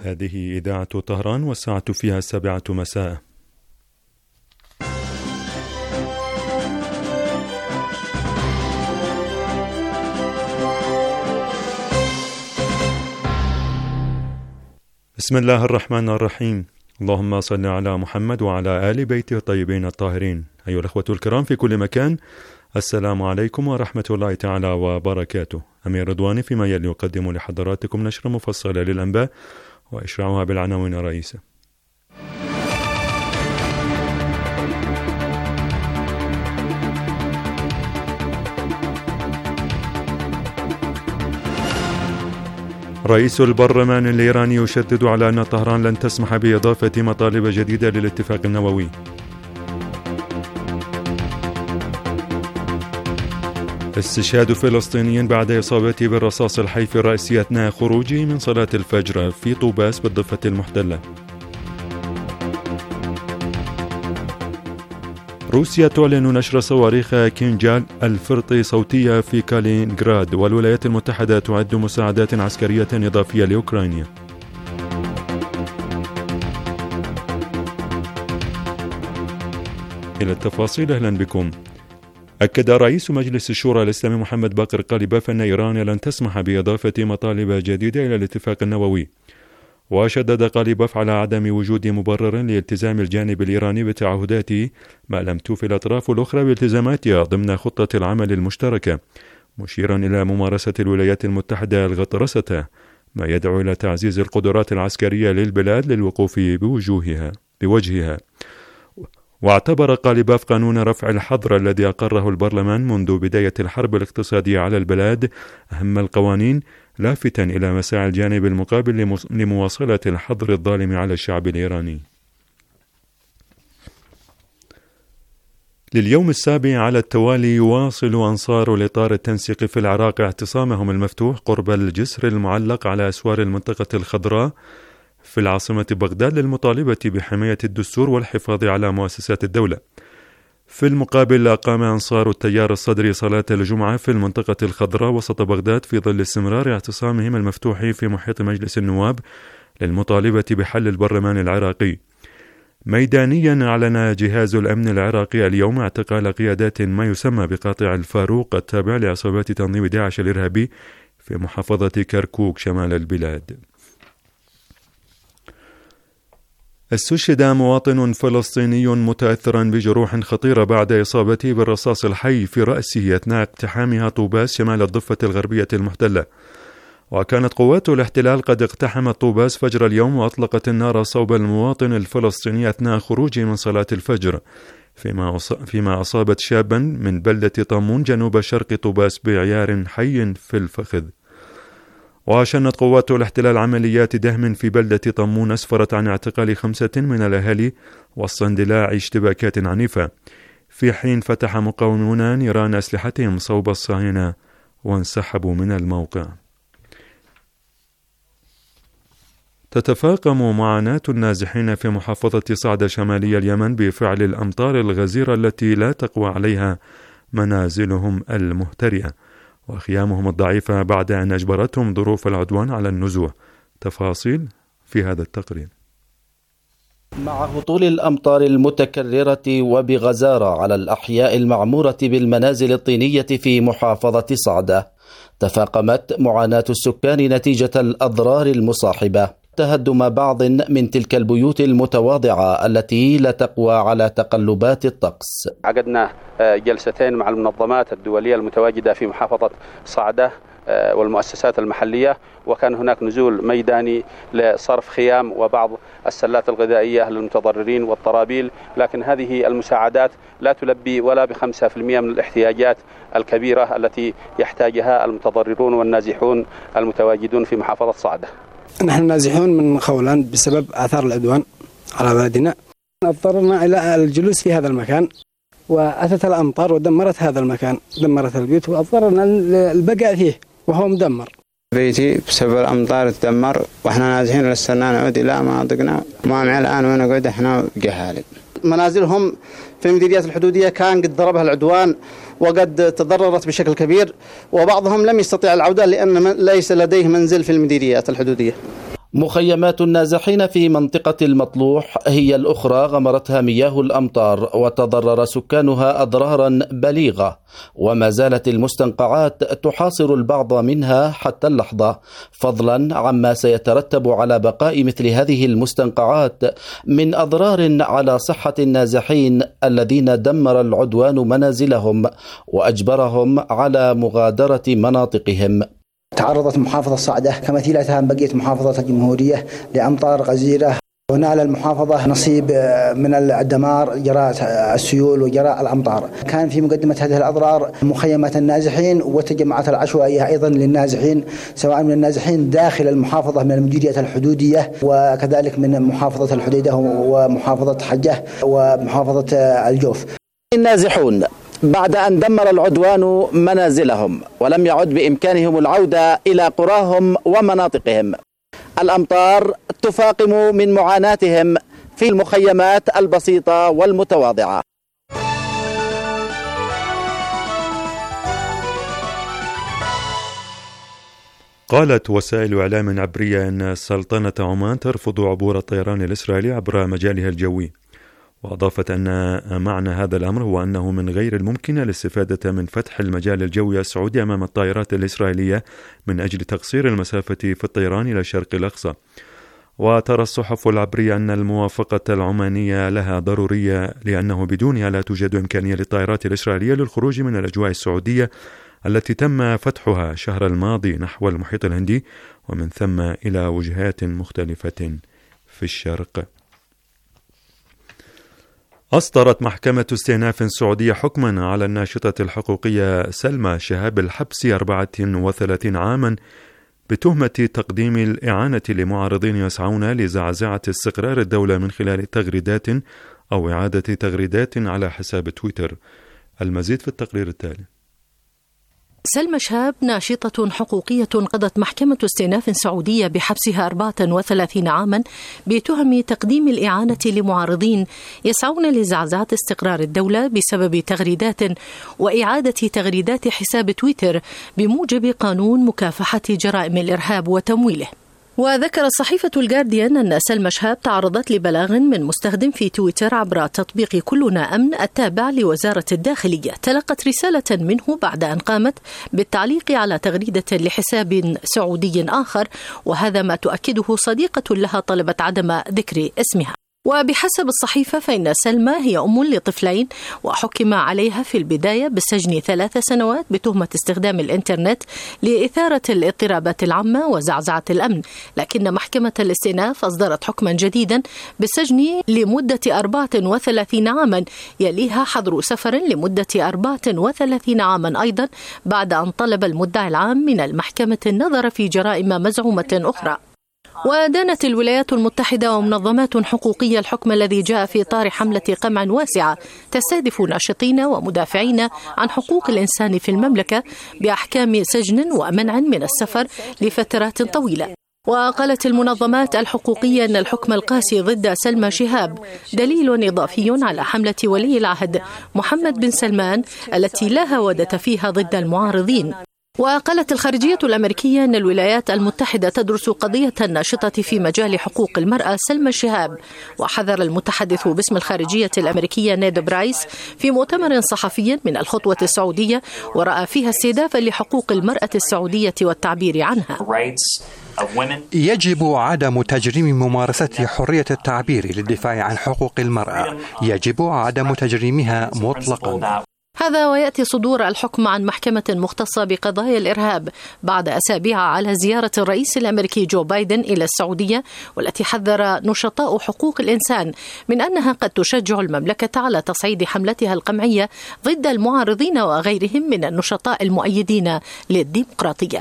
هذه إذاعة طهران والساعة فيها 7 مساء. بسم الله الرحمن الرحيم. اللهم صل على محمد وعلى آل بيته الطيبين الطاهرين. أيها الأخوة الكرام في كل مكان، السلام عليكم ورحمة الله تعالى وبركاته. أمير رضواني فيما يلي يقدم لحضراتكم نشرة مفصلة للأنباء وإشراعها بالعناوين الرئيسة. رئيس البرلمان الإيراني يشدد على أن طهران لن تسمح بإضافة مطالب جديدة للاتفاق النووي. استشهاد فلسطيني بعد إصابته بالرصاص الحي في رأسه أثناء خروجه من صلاة الفجر في طوباس بالضفة المحتلة. روسيا تعلن نشر صواريخ كينجال الفرطي صوتية في كالينغراد، والولايات المتحدة تعد مساعدات عسكرية إضافية لأوكرانيا. إلى التفاصيل، أهلا بكم. أكد رئيس مجلس الشورى الإسلامي محمد باقر قالباف أن إيران لن تسمح بإضافة مطالب جديدة إلى الاتفاق النووي، وشدد قالباف على عدم وجود مبرر لالتزام الجانب الإيراني بتعهداته ما لم توفي الأطراف الأخرى بالتزاماتها ضمن خطة العمل المشتركة، مشيرا إلى ممارسة الولايات المتحدة الغطرسة، ما يدعو إلى تعزيز القدرات العسكرية للبلاد للوقوف بوجهها. واعتبر قالباف قانون رفع الحظر الذي أقره البرلمان منذ بداية الحرب الاقتصادية على البلاد أهم القوانين، لافتا إلى مساعي الجانب المقابل لمواصلة الحظر الظالم على الشعب الإيراني. لليوم السابع على التوالي يواصل أنصار الإطار التنسيقي في العراق اعتصامهم المفتوح قرب الجسر المعلق على أسوار المنطقة الخضراء في العاصمة بغداد للمطالبة بحماية الدستور والحفاظ على مؤسسات الدولة. في المقابل، أقام أنصار التيار الصدري صلاة الجمعة في المنطقة الخضراء وسط بغداد في ظل استمرار اعتصامهم المفتوح في محيط مجلس النواب للمطالبة بحل البرلمان العراقي. ميدانيا، أعلن جهاز الأمن العراقي اليوم اعتقال قيادات ما يسمى بقاطع الفاروق التابع لعصابات تنظيم داعش الإرهابي في محافظة كركوك شمال البلاد. استشهد مواطن فلسطيني متأثرا بجروح خطيرة بعد إصابته بالرصاص الحي في رأسه أثناء اقتحامها طوباس شمال الضفة الغربية المحتلة. وكانت قوات الاحتلال قد اقتحمت طوباس فجر اليوم وأطلقت النار صوب المواطن الفلسطيني أثناء خروجه من صلاة الفجر، فيما أصابت شابا من بلدة طمون جنوب شرق طوباس بعيار حي في الفخذ. وشنت قوات الاحتلال عمليات دهم في بلدة طمون أسفرت عن اعتقال 5 من الأهالي وسط اندلاع اشتباكات عنيفة، في حين فتح مقاومون نيران أسلحتهم صوب الصهاينة وانسحبوا من الموقع. تتفاقم معاناة النازحين في محافظة صعدة شمالي اليمن بفعل الأمطار الغزيرة التي لا تقوى عليها منازلهم المهترئة وخيامهم الضعيفة بعد أن أجبرتهم ظروف العدوان على النزوح. تفاصيل في هذا التقرير. مع هطول الأمطار المتكررة وبغزارة على الأحياء المعمورة بالمنازل الطينية في محافظة صعدة، تفاقمت معاناة السكان نتيجة الأضرار المصاحبة، تهدم بعض من تلك البيوت المتواضعة التي لا تقوى على تقلبات الطقس. عقدنا جلستين مع المنظمات الدولية المتواجدة في محافظة صعدة والمؤسسات المحلية، وكان هناك نزول ميداني لصرف خيام وبعض السلات الغذائية للمتضررين والطرابيل، لكن هذه المساعدات لا تلبي ولا ب5% من الاحتياجات الكبيرة التي يحتاجها المتضررون والنازحون المتواجدون في محافظة صعدة. نحن نازحون من خولان بسبب آثار العدوان على بلدنا، اضطررنا إلى الجلوس في هذا المكان، وأتت الأمطار ودمرت هذا المكان، دمرت البيوت، واضطررنا البقاء فيه وهو مدمر. بيتي بسبب الأمطار تدمر، وإحنا نازحين لسه نعود إلى مناطقنا، ما معي الآن وين نقعد إحنا جهالة. منازلهم في المديريات الحدودية كان قد ضربها العدوان وقد تضررت بشكل كبير، وبعضهم لم يستطيع العودة لأن ليس لديه منزل في المديريات الحدودية. مخيمات النازحين في منطقة المطلوح هي الأخرى غمرتها مياه الأمطار وتضرر سكانها أضرارا بليغة، وما زالت المستنقعات تحاصر البعض منها حتى اللحظة، فضلا عما سيترتب على بقاء مثل هذه المستنقعات من أضرار على صحة النازحين الذين دمر العدوان منازلهم وأجبرهم على مغادرة مناطقهم. تعرضت محافظة صعدة كمثيلتها بقية محافظة الجمهورية لأمطار غزيرة، ونال المحافظة نصيب من الدمار جراء السيول وجراء الأمطار. كان في مقدمة هذه الأضرار مخيمات النازحين والتجمعات العشوائية أيضا للنازحين، سواء من النازحين داخل المحافظة من المديريات الحدودية وكذلك من محافظة الحديدة ومحافظة حجة ومحافظة الجوف. النازحون بعد أن دمر العدوان منازلهم ولم يعد بإمكانهم العودة إلى قراهم ومناطقهم، الأمطار تفاقم من معاناتهم في المخيمات البسيطة والمتواضعة. قالت وسائل إعلام عبرية أن سلطنة عمان ترفض عبور الطيران الإسرائيلي عبر مجالها الجوي، وأضافت أن معنى هذا الأمر هو أنه من غير الممكن الاستفادة من فتح المجال الجوي السعودي أمام الطائرات الإسرائيلية من أجل تقصير المسافة في الطيران إلى الشرق الأقصى. وترى الصحف العبرية أن الموافقة العمانية لها ضرورية، لأنه بدونها لا توجد إمكانية للطائرات الإسرائيلية للخروج من الأجواء السعودية التي تم فتحها الشهر الماضي نحو المحيط الهندي ومن ثم إلى وجهات مختلفة في الشرق. أصدرت محكمة استئناف سعودية حكما على الناشطة الحقوقية سلمى شهاب الحبس 34 عاما بتهمة تقديم الإعانة لمعارضين يسعون لزعزعة استقرار الدولة من خلال تغريدات أو إعادة تغريدات على حساب تويتر. المزيد في التقرير التالي. سلمى شهاب ناشطة حقوقية قضت محكمة استئناف سعودية بحبسها 34 عاما بتهم تقديم الإعانة لمعارضين يسعون لزعزعة استقرار الدولة بسبب تغريدات وإعادة تغريدات حساب تويتر بموجب قانون مكافحة جرائم الإرهاب وتمويله. وذكرت صحيفة الجارديان أن سلمى شهاب تعرضت لبلاغ من مستخدم في تويتر عبر تطبيق كلنا أمن التابع لوزارة الداخلية. تلقت رسالة منه بعد أن قامت بالتعليق على تغريدة لحساب سعودي آخر، وهذا ما تؤكده صديقة لها طلبت عدم ذكر اسمها. وبحسب الصحيفة فإن سلمى هي أم لطفلين، وحكم عليها في البداية بالسجن 3 سنوات بتهمة استخدام الإنترنت لإثارة الاضطرابات العامة وزعزعة الأمن، لكن محكمة الاستئناف أصدرت حكما جديدا بالسجن لمدة 34 عاما يليها حظر سفر لمدة 34 عاما أيضا، بعد أن طلب المدعي العام من المحكمة النظر في جرائم مزعومة أخرى. ودانت الولايات المتحدة ومنظمات حقوقية الحكم الذي جاء في إطار حملة قمع واسعة تستهدف ناشطين ومدافعين عن حقوق الإنسان في المملكة بأحكام سجن ومنع من السفر لفترات طويلة. وقالت المنظمات الحقوقية أن الحكم القاسي ضد سلمى شهاب دليل إضافي على حملة ولي العهد محمد بن سلمان التي لا هودة فيها ضد المعارضين. وقالت الخارجية الأمريكية أن الولايات المتحدة تدرس قضية الناشطة في مجال حقوق المرأة سلمى شهاب. وحذر المتحدث باسم الخارجية الأمريكية نيد برايس في مؤتمر صحفي من الخطوة السعودية، ورأى فيها استهدافا لحقوق المرأة السعودية والتعبير عنها. يجب عدم تجريم ممارسة حرية التعبير للدفاع عن حقوق المرأة، يجب عدم تجريمها مطلقا. هذا ويأتي صدور الحكم عن محكمة مختصة بقضايا الإرهاب بعد أسابيع على زيارة الرئيس الأمريكي جو بايدن إلى السعودية، والتي حذر نشطاء حقوق الإنسان من أنها قد تشجع المملكة على تصعيد حملتها القمعية ضد المعارضين وغيرهم من النشطاء المؤيدين للديمقراطية.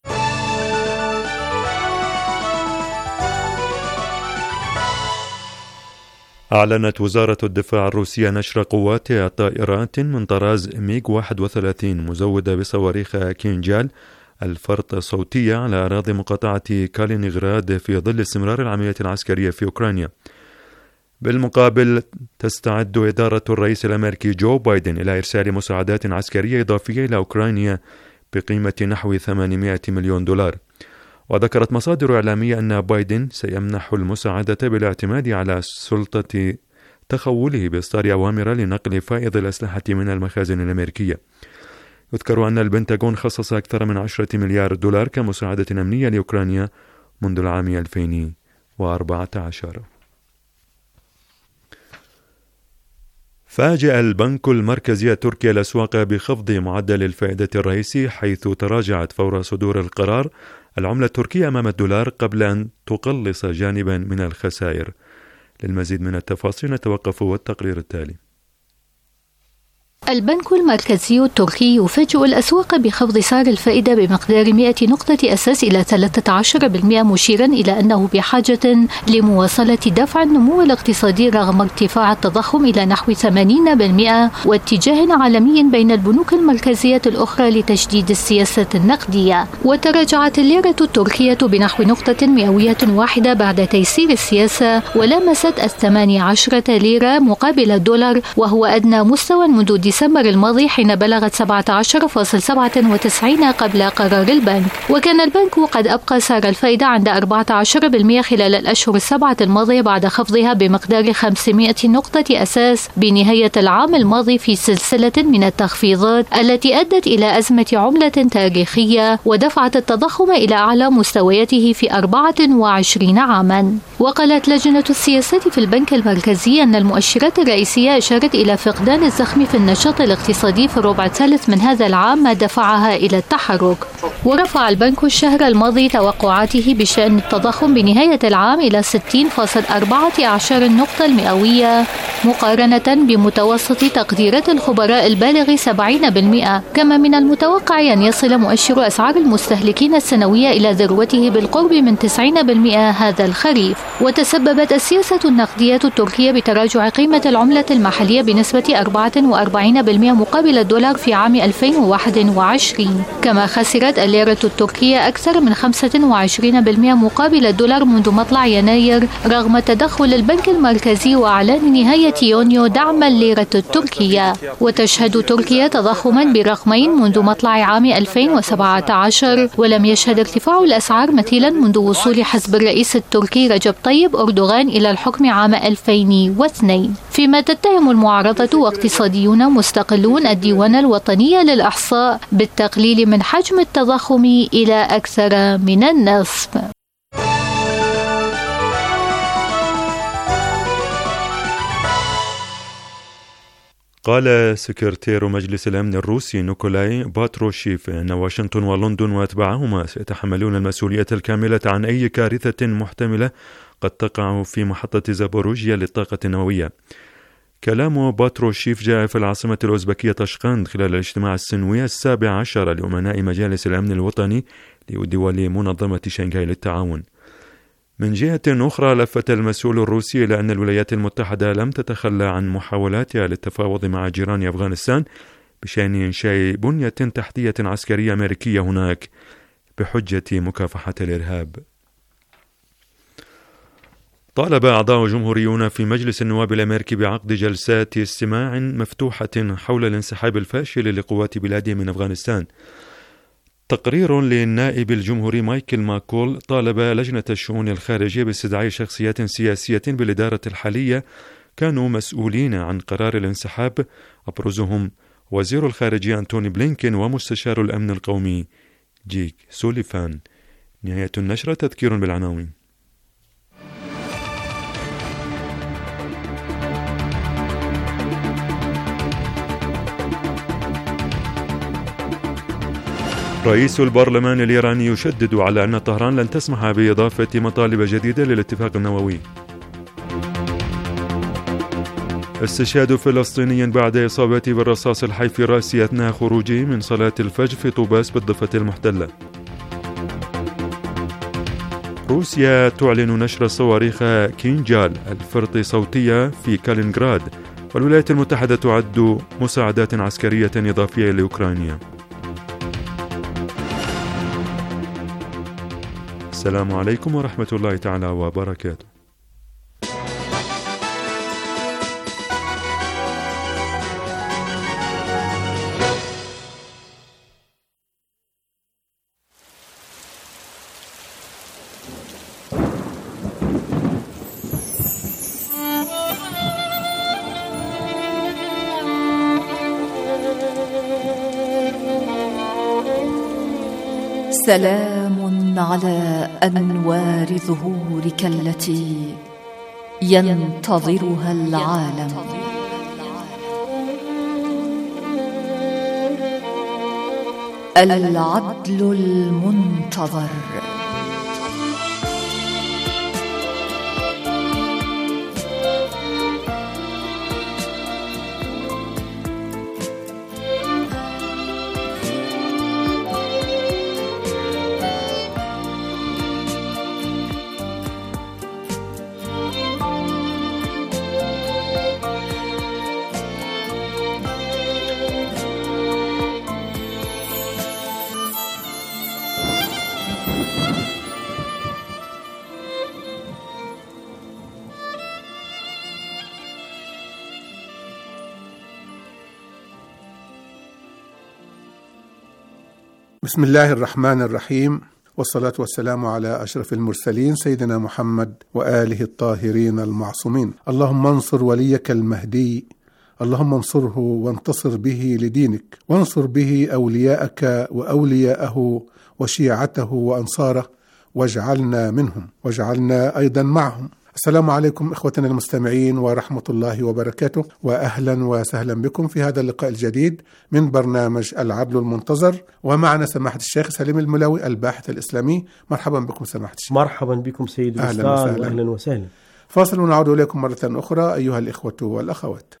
أعلنت وزارة الدفاع الروسية نشر قواتها طائرات من طراز ميغ 31 مزودة بصواريخ كينجال الفرط صوتية على أراضي مقاطعة كالينيغراد في ظل استمرار العملية العسكرية في أوكرانيا. بالمقابل تستعد إدارة الرئيس الأمريكي جو بايدن إلى إرسال مساعدات عسكرية إضافية إلى أوكرانيا بقيمة نحو $800 مليون. وذكرت مصادر إعلامية أن بايدن سيمنح المساعدة بالاعتماد على السلطة تخوله بإصدار أوامر لنقل فائض الأسلحة من المخازن الأمريكية. يذكر أن البنتاغون خصص أكثر من 10 مليار دولار كمساعدة أمنية لأوكرانيا منذ العام 2014. فاجأ البنك المركزي التركي الأسواق بخفض معدل الفائدة الرئيسي، حيث تراجعت فور صدور القرار العملة التركية أمام الدولار قبل أن تقلص جانبا من الخسائر. للمزيد من التفاصيل نتوقف والتقرير التالي. البنك المركزي التركي يفاجئ الأسواق بخفض سعر الفائدة بمقدار 100 نقطة أساس إلى 13%، مشيرا إلى أنه بحاجة لمواصلة دفع النمو الاقتصادي رغم ارتفاع التضخم إلى نحو 80%، واتجاه عالمي بين البنوك المركزية الأخرى لتشديد السياسة النقدية. وتراجعت الليرة التركية بنحو نقطة مئوية واحدة بعد تيسير السياسة، ولمست 18 ليرة مقابل الدولار، وهو أدنى مستوى منذ ديسمبر الماضي حين بلغت 17.97 قبل قرار البنك. وكان البنك قد أبقى سعر الفائدة عند 14% خلال الأشهر السبعة الماضية بعد خفضها بمقدار 500 نقطة أساس بنهاية العام الماضي في سلسلة من التخفيضات التي أدت إلى أزمة عملة تاريخية ودفعت التضخم إلى أعلى مستوياته في 24 عاما. وقالت لجنة السياسة في البنك المركزي أن المؤشرات الرئيسية أشارت إلى فقدان الزخم في النشاط الاقتصادي في الربع الثالث من هذا العام، ما دفعها إلى التحرك. ورفع البنك الشهر الماضي توقعاته بشأن التضخم بنهاية العام إلى 60.14 النقطة المئوية مقارنة بمتوسط تقديرات الخبراء البالغ 70%. كما من المتوقع أن يصل مؤشر أسعار المستهلكين السنوية إلى ذروته بالقرب من 90% هذا الخريف. وتسببت السياسة النقدية التركية بتراجع قيمة العملة المحلية بنسبة 44% مقابل الدولار في عام 2021. كما خسرت الليرة التركية أكثر من 25% مقابل الدولار منذ مطلع يناير رغم تدخل البنك المركزي وإعلان نهاية يونيو دعم الليرة التركية. وتشهد تركيا تضخما برقمين منذ مطلع عام 2017، ولم يشهد ارتفاع الأسعار مثيلا منذ وصول حزب الرئيس التركي رجب طيب أردوغان إلى الحكم عام 2002. فيما تتهم المعارضة واقتصاديون مستقلون الديوان الوطني للإحصاء بالتقليل من حجم التضخم إلى أكثر من النصف. قال سكرتير مجلس الأمن الروسي نيكولاي باتروشيف أن واشنطن ولندن وأتباعهما سيتحملون المسؤولية الكاملة عن أي كارثة محتملة قد تقع في محطة زابوروجيا للطاقة النووية. كلام باتروشيف جاء في العاصمة الأوزبكية طشقند خلال الاجتماع السنوي 17 لأمناء مجالس الأمن الوطني لدول منظمة شنغهاي للتعاون. من جهة أخرى لفت المسؤول الروسي إلى أن الولايات المتحدة لم تتخلى عن محاولاتها للتفاوض مع جيران أفغانستان بشأن إنشاء بنية تحتية عسكرية أمريكية هناك بحجة مكافحة الإرهاب. طالب أعضاء جمهوريون في مجلس النواب الأمريكي بعقد جلسات استماع مفتوحة حول الانسحاب الفاشل لقوات بلاده من أفغانستان. تقرير للنائب الجمهوري مايكل ماكول طالب لجنة الشؤون الخارجية باستدعاء شخصيات سياسية بالإدارة الحالية كانوا مسؤولين عن قرار الانسحاب، أبرزهم وزير الخارجية أنتوني بلينكين ومستشار الأمن القومي جيك سوليفان. نهاية النشرة. تذكير بالعناوين. رئيس البرلمان الإيراني يشدد على أن طهران لن تسمح بإضافة مطالب جديدة للاتفاق النووي. استشهاد فلسطيني بعد إصابته بالرصاص الحي في رأسه أثناء خروجه من صلاة الفجر في طوباس بالضفة المحتلة. روسيا تعلن نشر صواريخ كينجال الفرط صوتية في كالينغراد، والولايات المتحدة تعد مساعدات عسكرية إضافية لأوكرانيا. السلام عليكم ورحمة الله تعالى وبركاته. سلام على أنوار ظهورك التي ينتظرها العالم. العدل المنتظر. بسم الله الرحمن الرحيم، والصلاة والسلام على أشرف المرسلين سيدنا محمد وآله الطاهرين المعصومين. اللهم انصر وليك المهدي، اللهم انصره وانتصر به لدينك، وانصر به أولياءك وأولياءه وشيعته وأنصاره، واجعلنا منهم واجعلنا أيضا معهم. السلام عليكم إخوتنا المستمعين ورحمة الله وبركاته، وأهلا وسهلا بكم في هذا اللقاء الجديد من برنامج العدل المنتظر، ومعنا سماحة الشيخ سليم الملاوي الباحث الإسلامي. مرحبا بكم سماحة الشيخ. مرحبا بكم سيد الأستاذ، أهلا وسهلا. فاصل ونعود إليكم مرة أخرى أيها الإخوة والأخوات.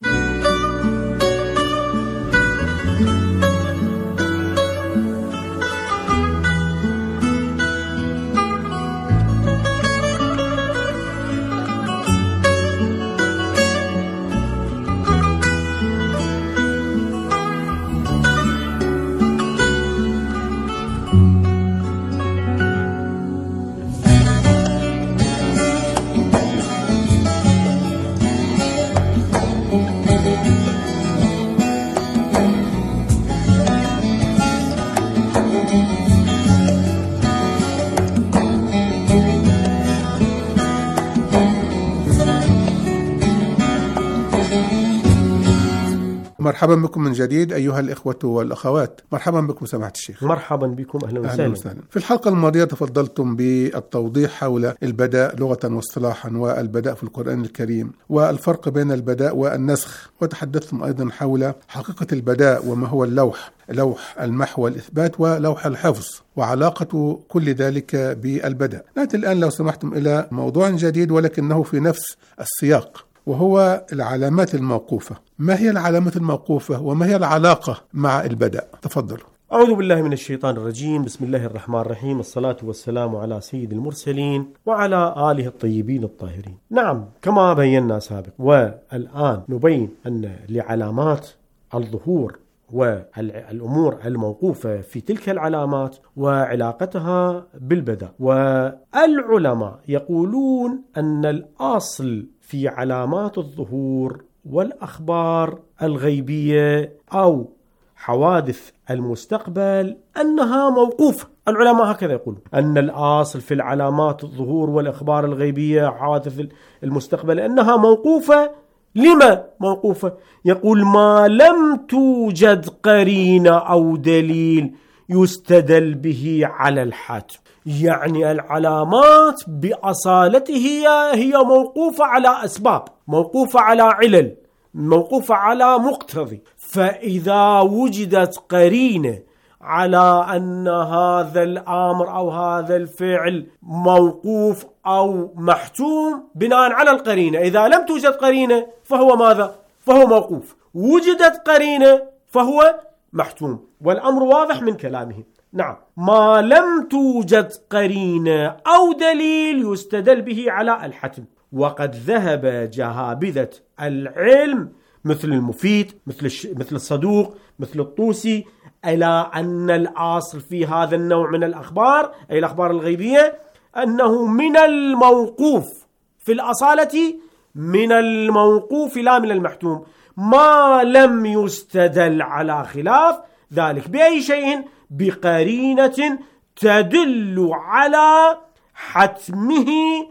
مرحبا بكم من جديد أيها الإخوة والأخوات. مرحبا بكم سماحة الشيخ. مرحبا بكم، أهلا وسهلا. في الحلقة الماضية تفضلتم بالتوضيح حول البداء لغة واصطلاحا والبداء في القرآن الكريم والفرق بين البداء والنسخ، وتحدثتم أيضا حول حقيقة البداء وما هو اللوح، لوح المحو والإثبات ولوح الحفظ، وعلاقة كل ذلك بالبداء. نأتي الآن لو سمحتم إلى موضوع جديد ولكنه في نفس السياق، وهو العلامات الموقوفة. ما هي العلامات الموقوفة وما هي العلاقة مع البداء؟ تفضلوا. أعوذ بالله من الشيطان الرجيم، بسم الله الرحمن الرحيم، الصلاة والسلام على سيد المرسلين وعلى آله الطيبين الطاهرين. نعم، كما بينا سابقا، والآن نبين أن لعلامات الظهور والأمور الموقوفة في تلك العلامات وعلاقتها بالبداء. والعلماء يقولون أن الأصل في علامات الظهور والأخبار الغيبية أو حوادث المستقبل أنها موقوفة. العلماء هكذا يقولون، أن الأصل في العلامات الظهور والأخبار الغيبية حوادث المستقبل أنها موقوفة. لما موقوفة؟ يقول ما لم توجد قرينة أو دليل يستدل به على الحتم. يعني العلامات بأصالتها هي موقوفة على أسباب، موقوفة على علل، موقوفة على مقتضي. فإذا وجدت قرينة على أن هذا الأمر أو هذا الفعل موقوف أو محتوم بناء على القرينة، إذا لم توجد قرينة فهو ماذا؟ فهو موقوف. وجدت قرينة فهو محتوم، والأمر واضح من كلامه. نعم، ما لم توجد قرينة أو دليل يستدل به على الحتم. وقد ذهب جهابذة العلم مثل المفيد، مثل الصدوق، مثل الطوسي، إلى أن الأصل في هذا النوع من الأخبار، أي الأخبار الغيبية، أنه من الموقوف في الأصالة، من الموقوف لا من المحتوم، ما لم يستدل على خلاف ذلك بأي شيء، بقرينة تدل على حتمه،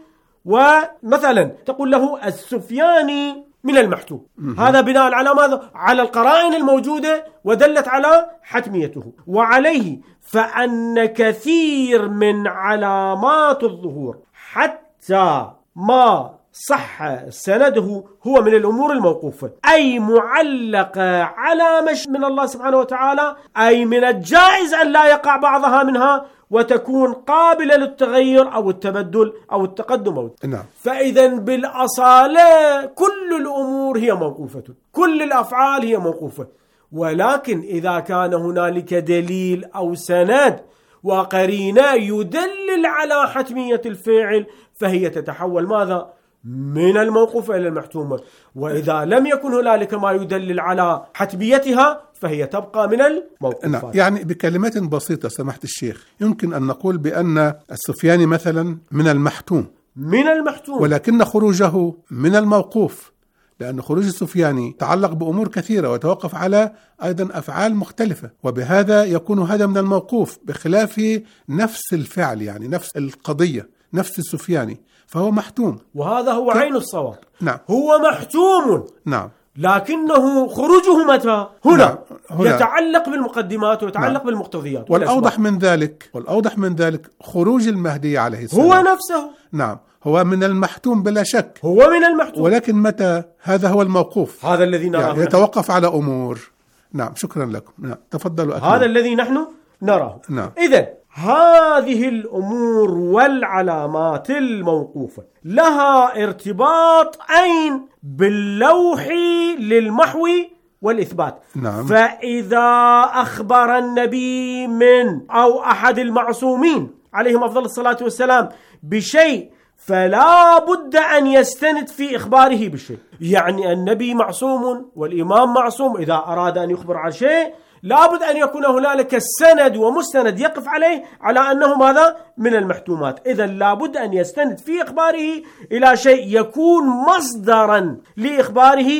ومثلا تقول له السفياني من المحتوم. هذا بناء على ماذا؟ على القرائن الموجودة ودلت على حتميته. وعليه فأن كثير من علامات الظهور حتى ما صح سنده هو من الأمور الموقوفة، أي معلقة على مش من الله سبحانه وتعالى، أي من الجائز أن لا يقع بعضها منها وتكون قابلة للتغير أو التبدل أو التقدم نعم. فإذا بالأصالة كل الأمور هي موقوفة، كل الأفعال هي موقوفة، ولكن إذا كان هنالك دليل أو سند وقرينة يدلل على حتمية الفعل فهي تتحول ماذا؟ من الموقوفة إلى المحتومة. وإذا لم يكن هنالك ما يدلل على حتميتها فهي تبقى من الموقوفات. نعم. يعني بكلمات بسيطة سماحة الشيخ، يمكن أن نقول بأن السفياني مثلا من المحتوم، ولكن خروجه من الموقوف، لأن خروج السفياني تعلق بأمور كثيرة وتوقف على أيضا أفعال مختلفة، وبهذا يكون هذا من الموقوف، بخلاف نفس الفعل، يعني نفس القضية، نفس السفياني، فهو محتوم. وهذا هو عين الصواب. نعم. هو محتوم. نعم. لكنه خروجه متى؟ هنا يتعلق بالمقدمات ويتعلق بالمقتضيات. والأوضح من ذلك خروج المهدي عليه السلام هو نفسه. نعم، هو من المحتوم بلا شك، هو من المحتوم، ولكن متى؟ هذا هو الموقوف، هذا الذي نراه، يعني يتوقف على أمور. نعم، شكرا لكم. نعم، تفضلوا أكمل. هذا الذي نحن نراه. نعم. إذن هذه الأمور والعلامات الموقوفة لها ارتباط عين باللوح للمحو والإثبات. نعم. فإذا أخبر النبي من أو أحد المعصومين عليهم أفضل الصلاة والسلام بشيء فلا بد أن يستند في إخباره بالشيء. يعني النبي معصوم والإمام معصوم، إذا أراد أن يخبر عن شيء لابد أن يكون هنالك السند ومستند يقف عليه على أنه ماذا؟ من المحتومات. إذا لابد أن يستند في إخباره إلى شيء يكون مصدرا لإخباره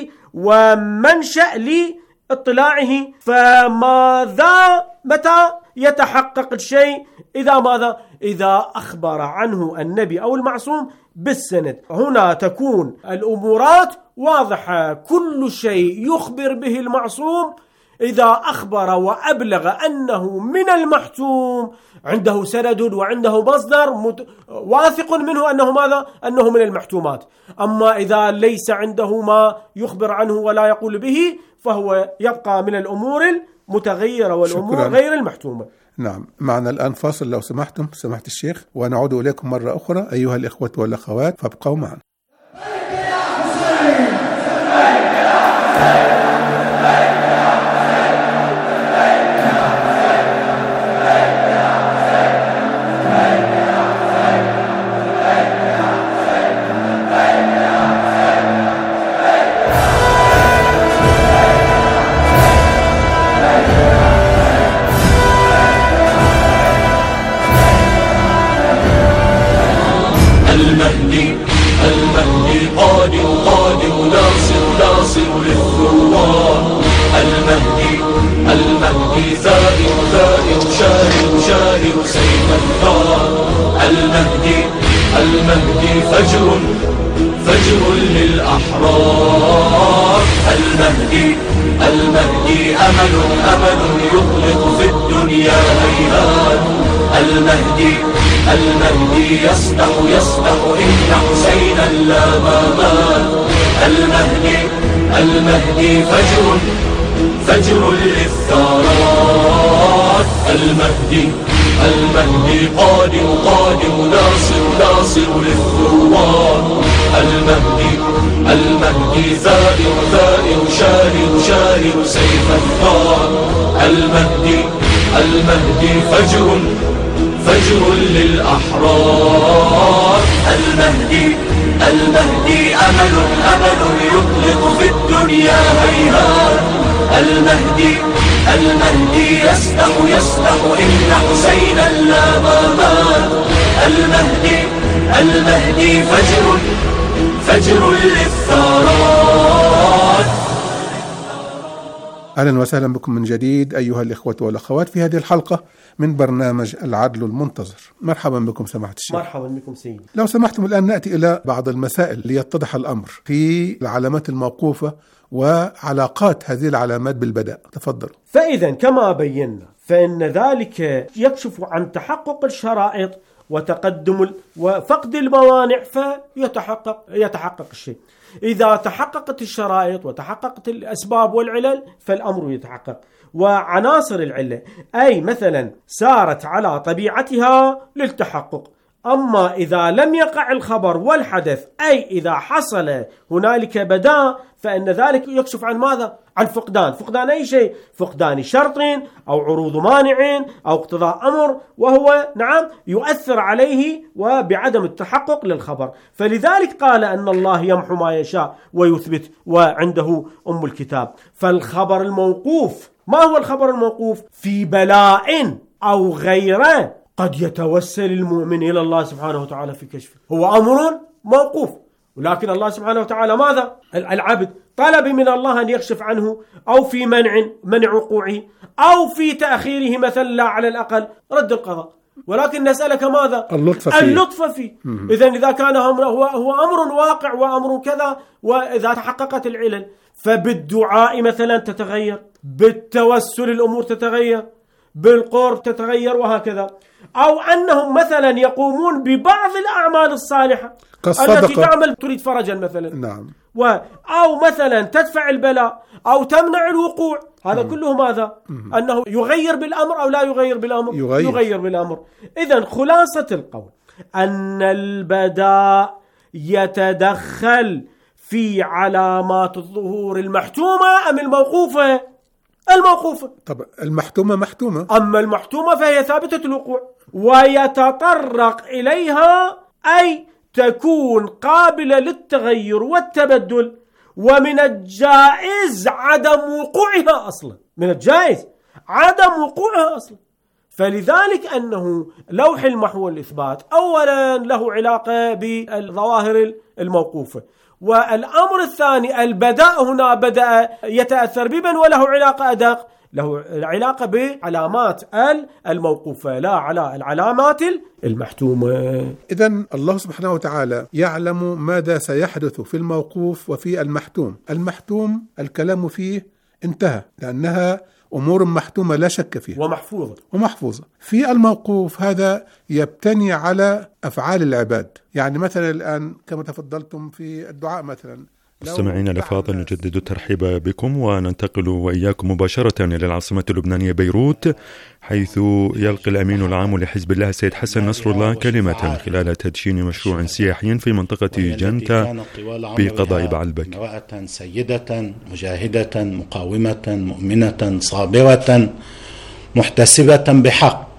ومنشأ لاطلاعه. فماذا متى يتحقق الشيء؟ إذا ماذا؟ إذا أخبر عنه النبي أو المعصوم بالسند. هنا تكون الأمورات واضحة، كل شيء يخبر به المعصوم إذا أخبر وأبلغ أنه من المحتوم عنده سند وعنده مصدر واثق منه أنه ماذا؟ أنه من المحتومات. أما إذا ليس عنده ما يخبر عنه ولا يقول به فهو يبقى من الأمور المتغيرة والأمور غير المحتومة. نعم. معنا الآن فاصل لو سمحتم سماحة الشيخ، ونعود إليكم مرة أخرى أيها الإخوة والأخوات، فابقوا معنا. المهدي قادم ناصر للثوار. المهدي ثائر شاهر سيف الثار. المهدي فجر للأحرار. المهدي أمل يخلق في الدنيا هيهات. المهدي يصدح إن حسينا لا مات. المهدي فجر للثارات. المهدي قادم ناصر للثوار. المهدي ثائر شاهر سيف الثار. المهدي فجر للأحرار. المهدي أمل يطلق في الدنيا هيهات. المهدي يصدح إن حسينا لا مات. المهدي فجر للثارات. أهلا وسهلا بكم من جديد أيها الإخوة والأخوات في هذه الحلقة من برنامج العدل المنتظر. مرحبا بكم سماحة الشيخ. مرحبا بكم سيدي. لو سمحتم الآن نأتي إلى بعض المسائل ليتضح الأمر في العلامات الموقوفة وعلاقات هذه العلامات بالبداء. تفضل. فإذا كما بينا فإن ذلك يكشف عن تحقق الشرائط وتقدم وفقد الموانع فيتحقق الشيء. إذا تحققت الشرائط وتحققت الأسباب والعلل فالأمر يتحقق. وعناصر العلة أي مثلا سارت على طبيعتها للتحقق. أما إذا لم يقع الخبر والحدث أي إذا حصل هنالك بداء فإن ذلك يكشف عن ماذا؟ عن فقدان أي شيء، فقدان شرط أو عروض مانع أو اقتضاء أمر، وهو نعم يؤثر عليه وبعدم التحقق للخبر. فلذلك قال أن الله يمحو ما يشاء ويثبت وعنده أم الكتاب. فالخبر الموقوف، ما هو الخبر الموقوف؟ في بلاء أو غيره قد يتوسل المؤمن إلى الله سبحانه وتعالى في كشفه، هو أمر موقوف، ولكن الله سبحانه وتعالى ماذا؟ العبد طلب من الله أن يكشف عنه، أو في منع وقوعه، أو في تأخيره مثلا لا على الأقل رد القضاء، ولكن نسألك ماذا؟ اللطف فيه. إذن إذا كان هو أمر واقع وأمر كذا، وإذا تحققت العلل فبالدعاء مثلا تتغير، بالتوسل الأمور تتغير، بالقرب تتغير، وهكذا. أو أنهم مثلا يقومون ببعض الأعمال الصالحة التي تعمل تريد فرجا مثلا، نعم، أو مثلا تدفع البلاء أو تمنع الوقوع. هذا كله ماذا؟ أنه يغير بالأمر أو لا يغير بالأمر؟ يغير بالأمر. إذن خلاصة القول أن البداء يتدخل في علامات الظهور المحتومة أم الموقوفة؟ الموقوفة. طب المحتومة محتومة، أما المحتومة فهي ثابتة الوقوع، ويتطرق إليها أي تكون قابلة للتغير والتبدل، ومن الجائز عدم وقوعها أصلا، من الجائز عدم وقوعها أصلا. فلذلك أنه لوح المحو والإثبات أولا له علاقة بالظواهر الموقوفة، والأمر الثاني البداء هنا بدأ يتأثر بمن وله علاقة أدق، له علاقة بعلامات الموقوفة لا على العلامات المحتومة. إذن الله سبحانه وتعالى يعلم ماذا سيحدث في الموقوف وفي المحتوم. المحتوم الكلام فيه انتهى لأنها أمور محتومة لا شك فيها ومحفوظة. في الموقوف هذا يبتني على أفعال العباد، يعني مثلا الآن كما تفضلتم في الدعاء مثلا. مستمعينا الأفاضل، نجدد الترحيب بكم وننتقل وإياكم مباشرة إلى العاصمة اللبنانية بيروت، حيث يلقي الأمين العام لحزب الله السيد حسن نصر الله كلمة خلال تدشين مشروع سياحي في منطقة جنتا بقضاء بعلبك. امرأة سيدة مجاهدة مقاومة مؤمنة صابرة محتسبة بحق،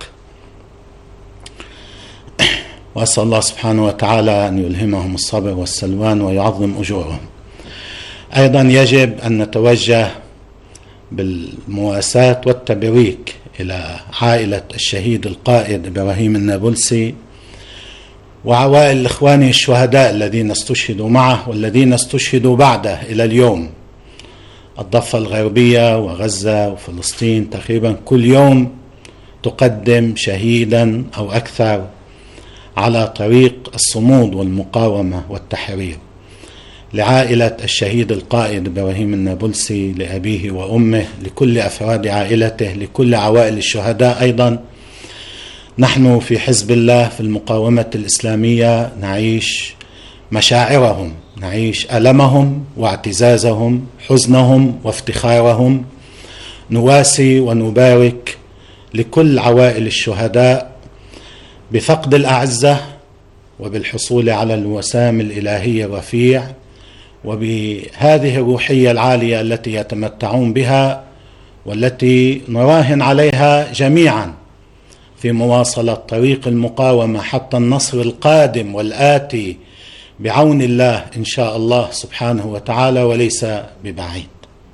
وأسأل الله سبحانه وتعالى أن يلهمهم الصبر والسلوان ويعظم أجورهم. أيضا يجب أن نتوجه بالمواساة والتبريك إلى عائلة الشهيد القائد إبراهيم النابلسي وعوائل الإخوان الشهداء الذين استشهدوا معه والذين استشهدوا بعده إلى اليوم. الضفة الغربية وغزة وفلسطين تقريبا كل يوم تقدم شهيدا أو أكثر على طريق الصمود والمقاومة والتحرير. لعائلة الشهيد القائد إبراهيم النابلسي، لأبيه وأمه، لكل أفراد عائلته، لكل عوائل الشهداء أيضا. نحن في حزب الله في المقاومة الإسلامية نعيش مشاعرهم، نعيش ألمهم واعتزازهم، حزنهم وافتخارهم. نواسي ونبارك لكل عوائل الشهداء بفقد الأعزة وبالحصول على الوسام الإلهي الرفيع، وبهذه الروحية العالية التي يتمتعون بها والتي نراهن عليها جميعا في مواصلة طريق المقاومة حتى النصر القادم والآتي بعون الله إن شاء الله سبحانه وتعالى وليس ببعيد.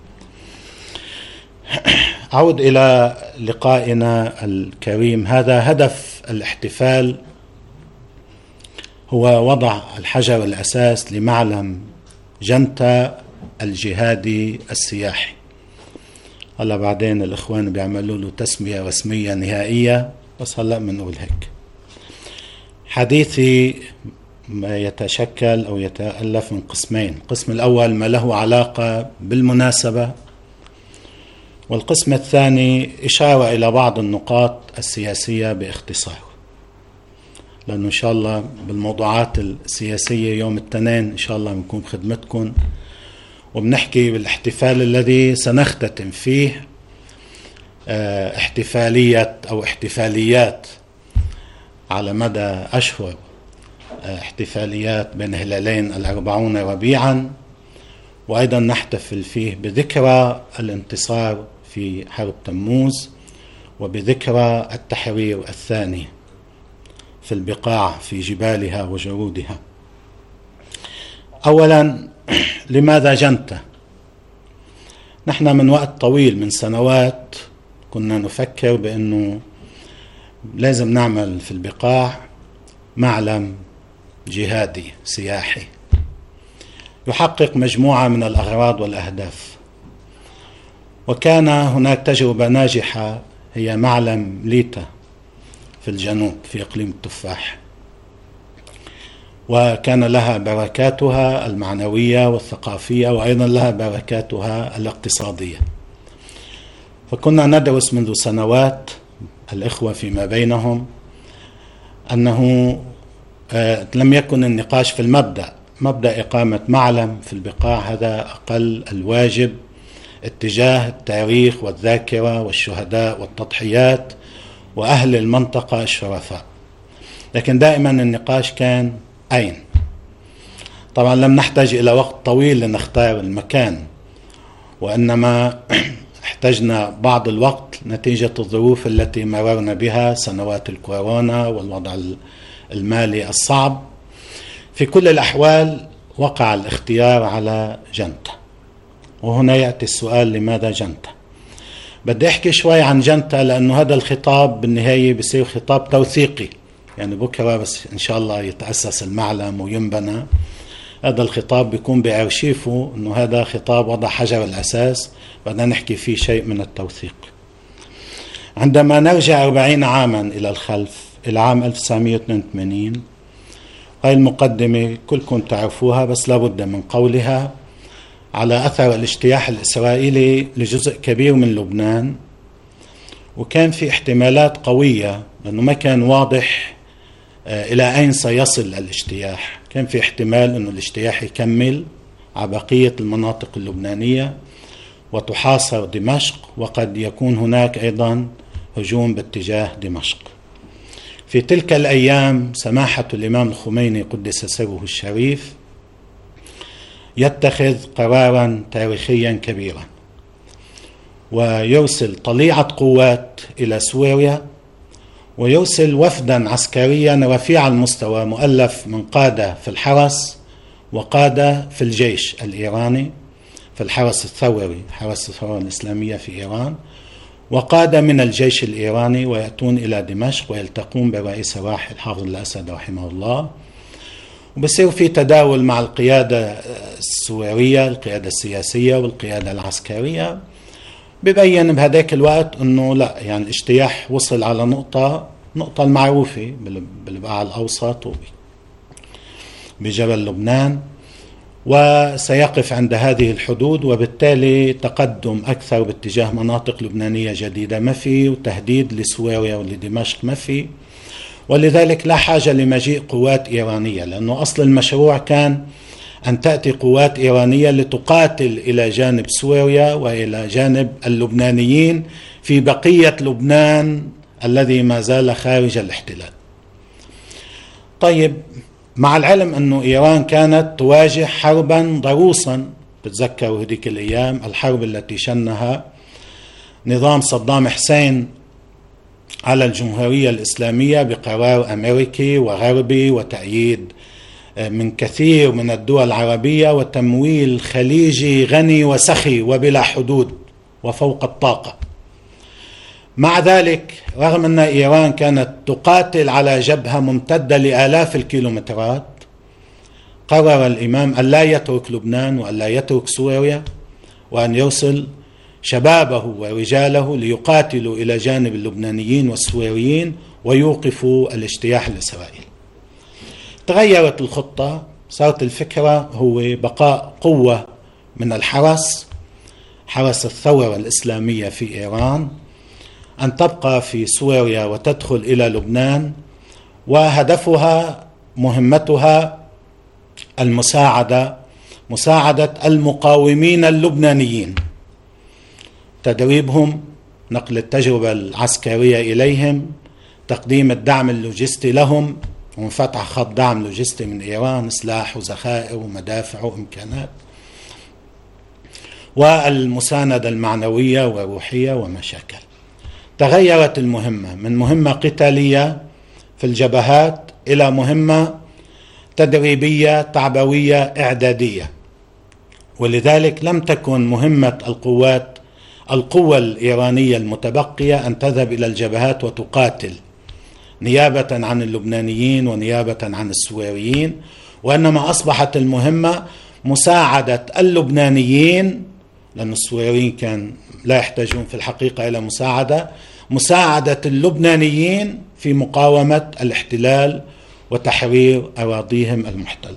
أعود إلى لقائنا الكريم. هذا هدف الاحتفال هو وضع الحجر الأساس لمعلم جنتا الجهادي السياحي. هلا بعدين الإخوان بيعملوا له تسمية رسمية نهائية، بس هلا بنقول هيك. حديثي ما يتشكل أو يتألف من قسمين. القسم الأول ما له علاقة بالمناسبة، والقسم الثاني إشارة إلى بعض النقاط السياسية باختصار، لأنه إن شاء الله بالموضوعات السياسية يوم الاثنين إن شاء الله بنكون بخدمتكم، وبنحكي بالاحتفال الذي سنختتم فيه احتفاليات على مدى أشهر، احتفاليات بين هلالين 40 ربيعا، وأيضا نحتفل فيه بذكرى الانتصار في حرب تموز وبذكرى التحرير الثاني في البقاع في جبالها وجرودها. أولا، لماذا جنتة؟ نحن من وقت طويل من سنوات كنا نفكر بأنه لازم نعمل في البقاع معلم جهادي سياحي يحقق مجموعة من الأغراض والأهداف. وكان هناك تجربة ناجحة هي معلم ليتا في الجنوب في إقليم التفاح، وكان لها بركاتها المعنوية والثقافية، وأيضا لها بركاتها الاقتصادية. فكنا ندرس منذ سنوات الإخوة فيما بينهم أنه لم يكن النقاش في مبدأ إقامة معلم في البقاع، هذا أقل الواجب اتجاه التاريخ والذاكرة والشهداء والتضحيات وأهل المنطقة الشرفاء. لكن دائما النقاش كان أين؟ طبعا لم نحتاج إلى وقت طويل لنختار المكان، وإنما احتجنا بعض الوقت نتيجة الظروف التي مررنا بها، سنوات الكورونا والوضع المالي الصعب. في كل الأحوال وقع الاختيار على جنتة، وهنا يأتي السؤال: لماذا جنتة؟ بدي أحكي شوي عن جنتة، لأنه هذا الخطاب بالنهاية بيصير خطاب توثيقي، يعني بكرة بس إن شاء الله يتأسس المعلم وينبنى، هذا الخطاب بيكون بأرشيفه أنه هذا خطاب وضع حجر الأساس، بدنا نحكي فيه شيء من التوثيق. عندما نرجع 40 عاما إلى الخلف، إلى عام 1982، هاي المقدمة كلكم تعرفوها بس لابد من قولها، على أثر الاجتياح الإسرائيلي لجزء كبير من لبنان، وكان في احتمالات قوية لأنه ما كان واضح إلى أين سيصل الاجتياح. كان في احتمال أنه الاجتياح يكمل على بقية المناطق اللبنانية وتحاصر دمشق، وقد يكون هناك أيضا هجوم باتجاه دمشق. في تلك الأيام سماحة الإمام الخميني قدس سره الشريف يتخذ قرارا تاريخيا كبيرا، ويرسل طليعة قوات إلى سوريا، ويرسل وفدا عسكريا رفيع المستوى مؤلف من قادة في الحرس وقادة في الجيش الإيراني، في الحرس الثوري، حرس الثورة الإسلامية في إيران، وقادة من الجيش الإيراني، ويأتون إلى دمشق ويلتقون برئيس الراحل حافظ الأسد رحمه الله، وبصير في تداول مع القيادة السورية، القيادة السياسية والقيادة العسكرية. ببين بهذاك الوقت أنه لا، يعني الاجتياح وصل على نقطة المعروفة بالبقاع الأوسط بجبل لبنان، وسيقف عند هذه الحدود، وبالتالي تقدم أكثر باتجاه مناطق لبنانية جديدة ما في، وتهديد لسوريا ولدمشق ما في، ولذلك لا حاجة لمجيء قوات إيرانية، لأنه أصل المشروع كان أن تأتي قوات إيرانية لتقاتل إلى جانب سوريا وإلى جانب اللبنانيين في بقية لبنان الذي ما زال خارج الاحتلال. طيب، مع العلم أنه إيران كانت تواجه حربا ضروسا، تتذكروا هذيك الأيام الحرب التي شنها نظام صدام حسين على الجمهورية الإسلامية بقرار أمريكي وغربي وتأييد من كثير من الدول العربية وتمويل خليجي غني وسخي وبلا حدود وفوق الطاقة. مع ذلك، رغم أن إيران كانت تقاتل على جبهة ممتدة لآلاف الكيلومترات، قرر الإمام أن لا يترك لبنان وأن لا يترك سوريا، وأن يرسل شبابه ورجاله ليقاتلوا إلى جانب اللبنانيين والسوريين ويوقفوا الاجتياح الإسرائيلي. تغيرت الخطة، صارت الفكرة هو بقاء قوة من حرس الثورة الإسلامية في إيران، أن تبقى في سوريا وتدخل إلى لبنان، وهدفها مهمتها مساعدة المقاومين اللبنانيين، تدريبهم، نقل التجربة العسكرية إليهم، تقديم الدعم اللوجستي لهم، وفتح خط دعم لوجستي من إيران، سلاح وذخائر ومدافع وإمكانات، والمساندة المعنوية والروحية ومشاكل. تغيرت المهمة من مهمة قتالية في الجبهات إلى مهمة تدريبية تعبوية إعدادية، ولذلك لم تكن مهمة القوة الإيرانية المتبقية أن تذهب إلى الجبهات وتقاتل نيابة عن اللبنانيين ونيابة عن السوريين، وإنما أصبحت المهمة مساعدة اللبنانيين، لأن السوريين كان لا يحتاجون في الحقيقة إلى مساعدة اللبنانيين في مقاومة الاحتلال وتحرير أراضيهم المحتلة.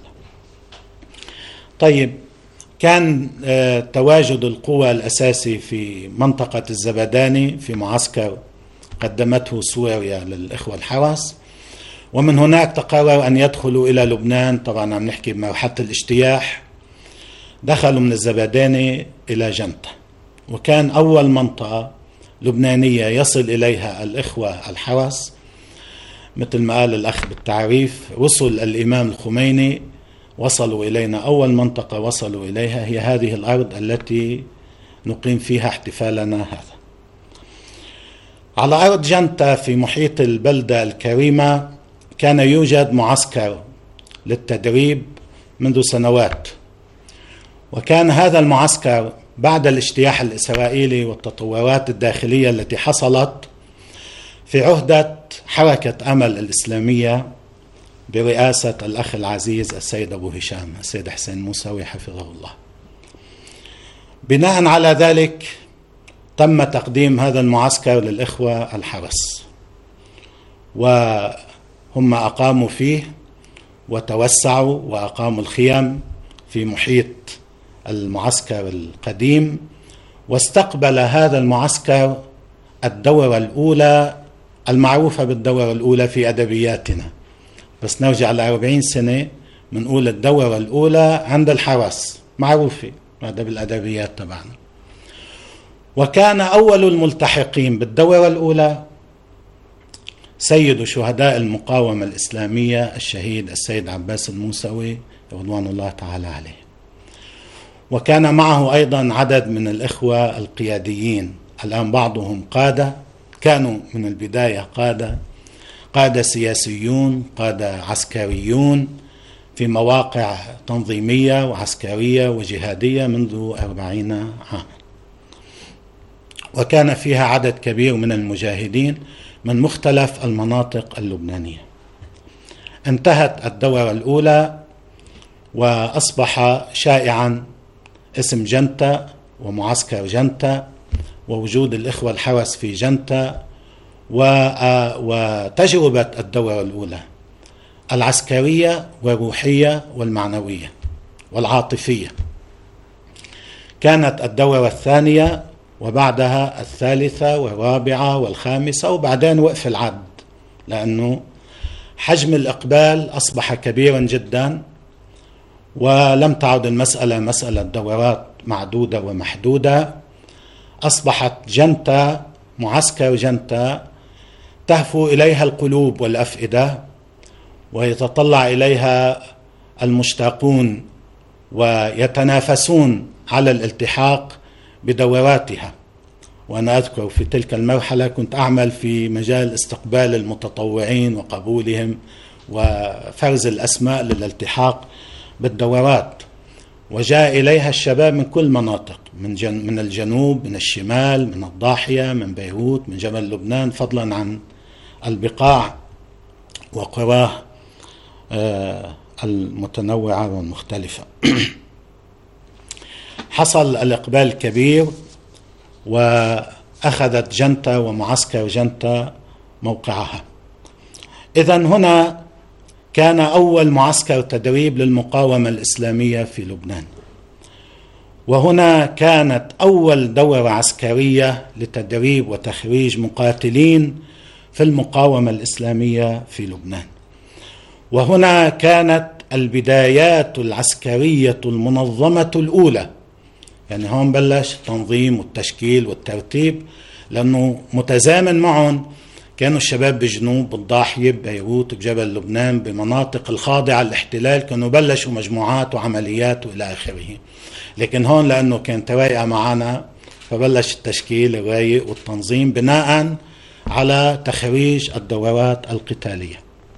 طيب، كان تواجد القوى الأساسي في منطقة الزبداني في معسكر قدمته سوريا للإخوة الحرس، ومن هناك تقرر أن يدخلوا إلى لبنان. طبعا عم نحكي بمرحلة الاجتياح، دخلوا من الزبداني إلى جنتة، وكان أول منطقة لبنانية يصل إليها الإخوة الحرس، مثل ما قال الأخ بالتعريف، رسل الإمام الخميني وصلوا إلينا. أول منطقة وصلوا إليها هي هذه الأرض التي نقيم فيها احتفالنا هذا. على أرض جنتة في محيط البلدة الكريمة كان يوجد معسكر للتدريب منذ سنوات، وكان هذا المعسكر بعد الاجتياح الإسرائيلي والتطورات الداخلية التي حصلت في عهدة حركة أمل الإسلامية برئاسة الأخ العزيز السيد أبو هشام السيد حسين موسوي حفظه الله. بناء على ذلك تم تقديم هذا المعسكر للإخوة الحرس، وهم أقاموا فيه وتوسعوا وأقاموا الخيام في محيط المعسكر القديم، واستقبل هذا المعسكر الدورة الأولى المعروفة بالدورة الأولى في أدبياتنا، بس نرجع ل40 سنة منقول الدورة الأولى عند الحرس معروفة هذا بالأدبيات تبعنا. وكان أول الملتحقين بالدورة الأولى سيد شهداء المقاومة الإسلامية الشهيد السيد عباس الموسوي رضوان الله تعالى عليه، وكان معه أيضا عدد من الإخوة القياديين، الآن بعضهم قادة، كانوا من البداية قادة سياسيون، قادة عسكريون في مواقع تنظيمية وعسكرية وجهادية منذ 40 عاما، وكان فيها عدد كبير من المجاهدين من مختلف المناطق اللبنانية. انتهت الدورة الأولى وأصبح شائعا اسم جنتة ومعسكر جنتة ووجود الإخوة الحرس في جنتة وتجربة الدورة الأولى العسكرية والروحية والمعنوية والعاطفية. كانت الدورة الثانية وبعدها الثالثة والرابعة والخامسة، وبعدين وقف العد لأنه حجم الإقبال أصبح كبيرا جدا، ولم تعد المسألة مسألة دورات معدودة ومحدودة. أصبحت جنتة، معسكر جنتة، تهفو إليها القلوب والأفئدة ويتطلع إليها المشتاقون ويتنافسون على الالتحاق بدوراتها. وأنا أذكر في تلك المرحلة كنت أعمل في مجال استقبال المتطوعين وقبولهم وفرز الأسماء للالتحاق بالدورات، وجاء إليها الشباب من كل مناطق، من الجنوب، من الشمال، من الضاحية، من بيروت، من جبل لبنان، فضلا عن البقاع وقراه المتنوعة والمختلفة. حصل الإقبال الكبير، وأخذت جنتا ومعسكر جنتا موقعها. إذن هنا كان أول معسكر تدريب للمقاومة الإسلامية في لبنان، وهنا كانت أول دورة عسكرية لتدريب وتخريج مقاتلين في المقاومة الإسلامية في لبنان، وهنا كانت البدايات العسكرية المنظمة الأولى. يعني هون بلش التنظيم والتشكيل والترتيب، لأنه متزامن معهم كانوا الشباب بجنوب، بالضاحية، ببيروت، بجبل لبنان، بمناطق الخاضعة للاحتلال، كانوا بلشوا مجموعات وعمليات وإلى آخره. لكن هون لأنه كانت رايقة معنا فبلش التشكيل الرايق والتنظيم بناء على تخريج الدورات القتالية.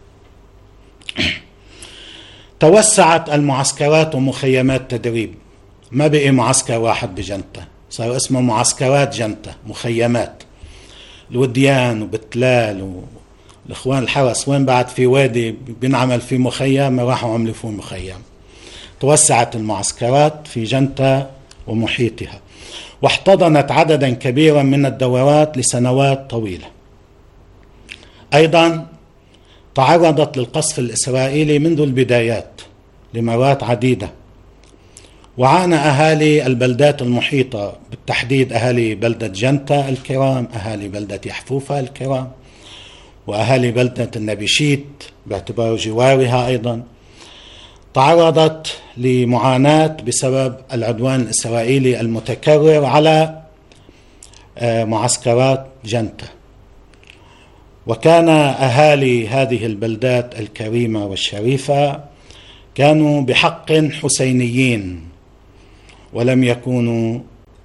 توسعت المعسكرات ومخيمات تدريب، ما بقي معسكر واحد بجنتا، صار اسمه معسكرات جنتا، مخيمات. الوديان وبتلال والإخوان الحرس وين بعد في وادي بنعمل فيه مخيم راحوا عملوا فيه مخيم. توسعت المعسكرات في جنتا ومحيطها، واحتضنت عددا كبيرا من الدورات لسنوات طويلة. أيضا تعرضت للقصف الإسرائيلي منذ البدايات لمرات عديدة، وعانى أهالي البلدات المحيطة، بالتحديد أهالي بلدة جنتا الكرام، أهالي بلدة يحفوفة الكرام، وأهالي بلدة النبيشيت باعتبار جوارها أيضا، تعرضت لمعاناة بسبب العدوان الإسرائيلي المتكرر على معسكرات جنتا. وكان أهالي هذه البلدات الكريمة والشريفة كانوا بحق حسينيين، ولم يكونوا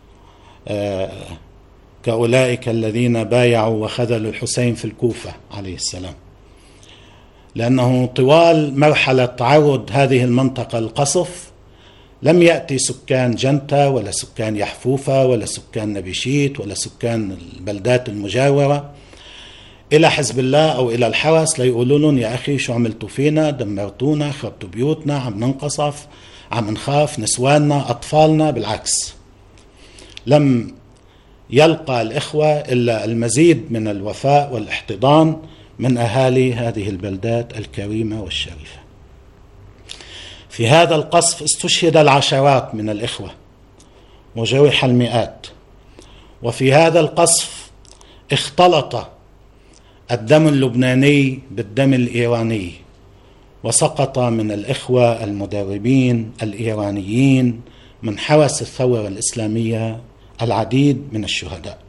كأولئك الذين بايعوا وخذلوا الحسين في الكوفة عليه السلام، لأنه طوال مرحلة تعرض هذه المنطقة القصف لم يأتي سكان جنتا ولا سكان يحفوفة ولا سكان نبيشيت ولا سكان البلدات المجاورة إلى حزب الله أو إلى الحرس ليقولوا لهم يا أخي شو عملتوا فينا، دمرتونا، خربتوا بيوتنا، عم ننقصف، عم نخاف، نسواننا، أطفالنا. بالعكس، لم يلقى الإخوة إلا المزيد من الوفاء والاحتضان من أهالي هذه البلدات الكريمة والشريفة. في هذا القصف استشهد العشرات من الإخوة وجرح المئات، وفي هذا القصف اختلط الدم اللبناني بالدم الإيراني، وسقط من الإخوة المدربين الإيرانيين من حرس الثورة الإسلامية العديد من الشهداء.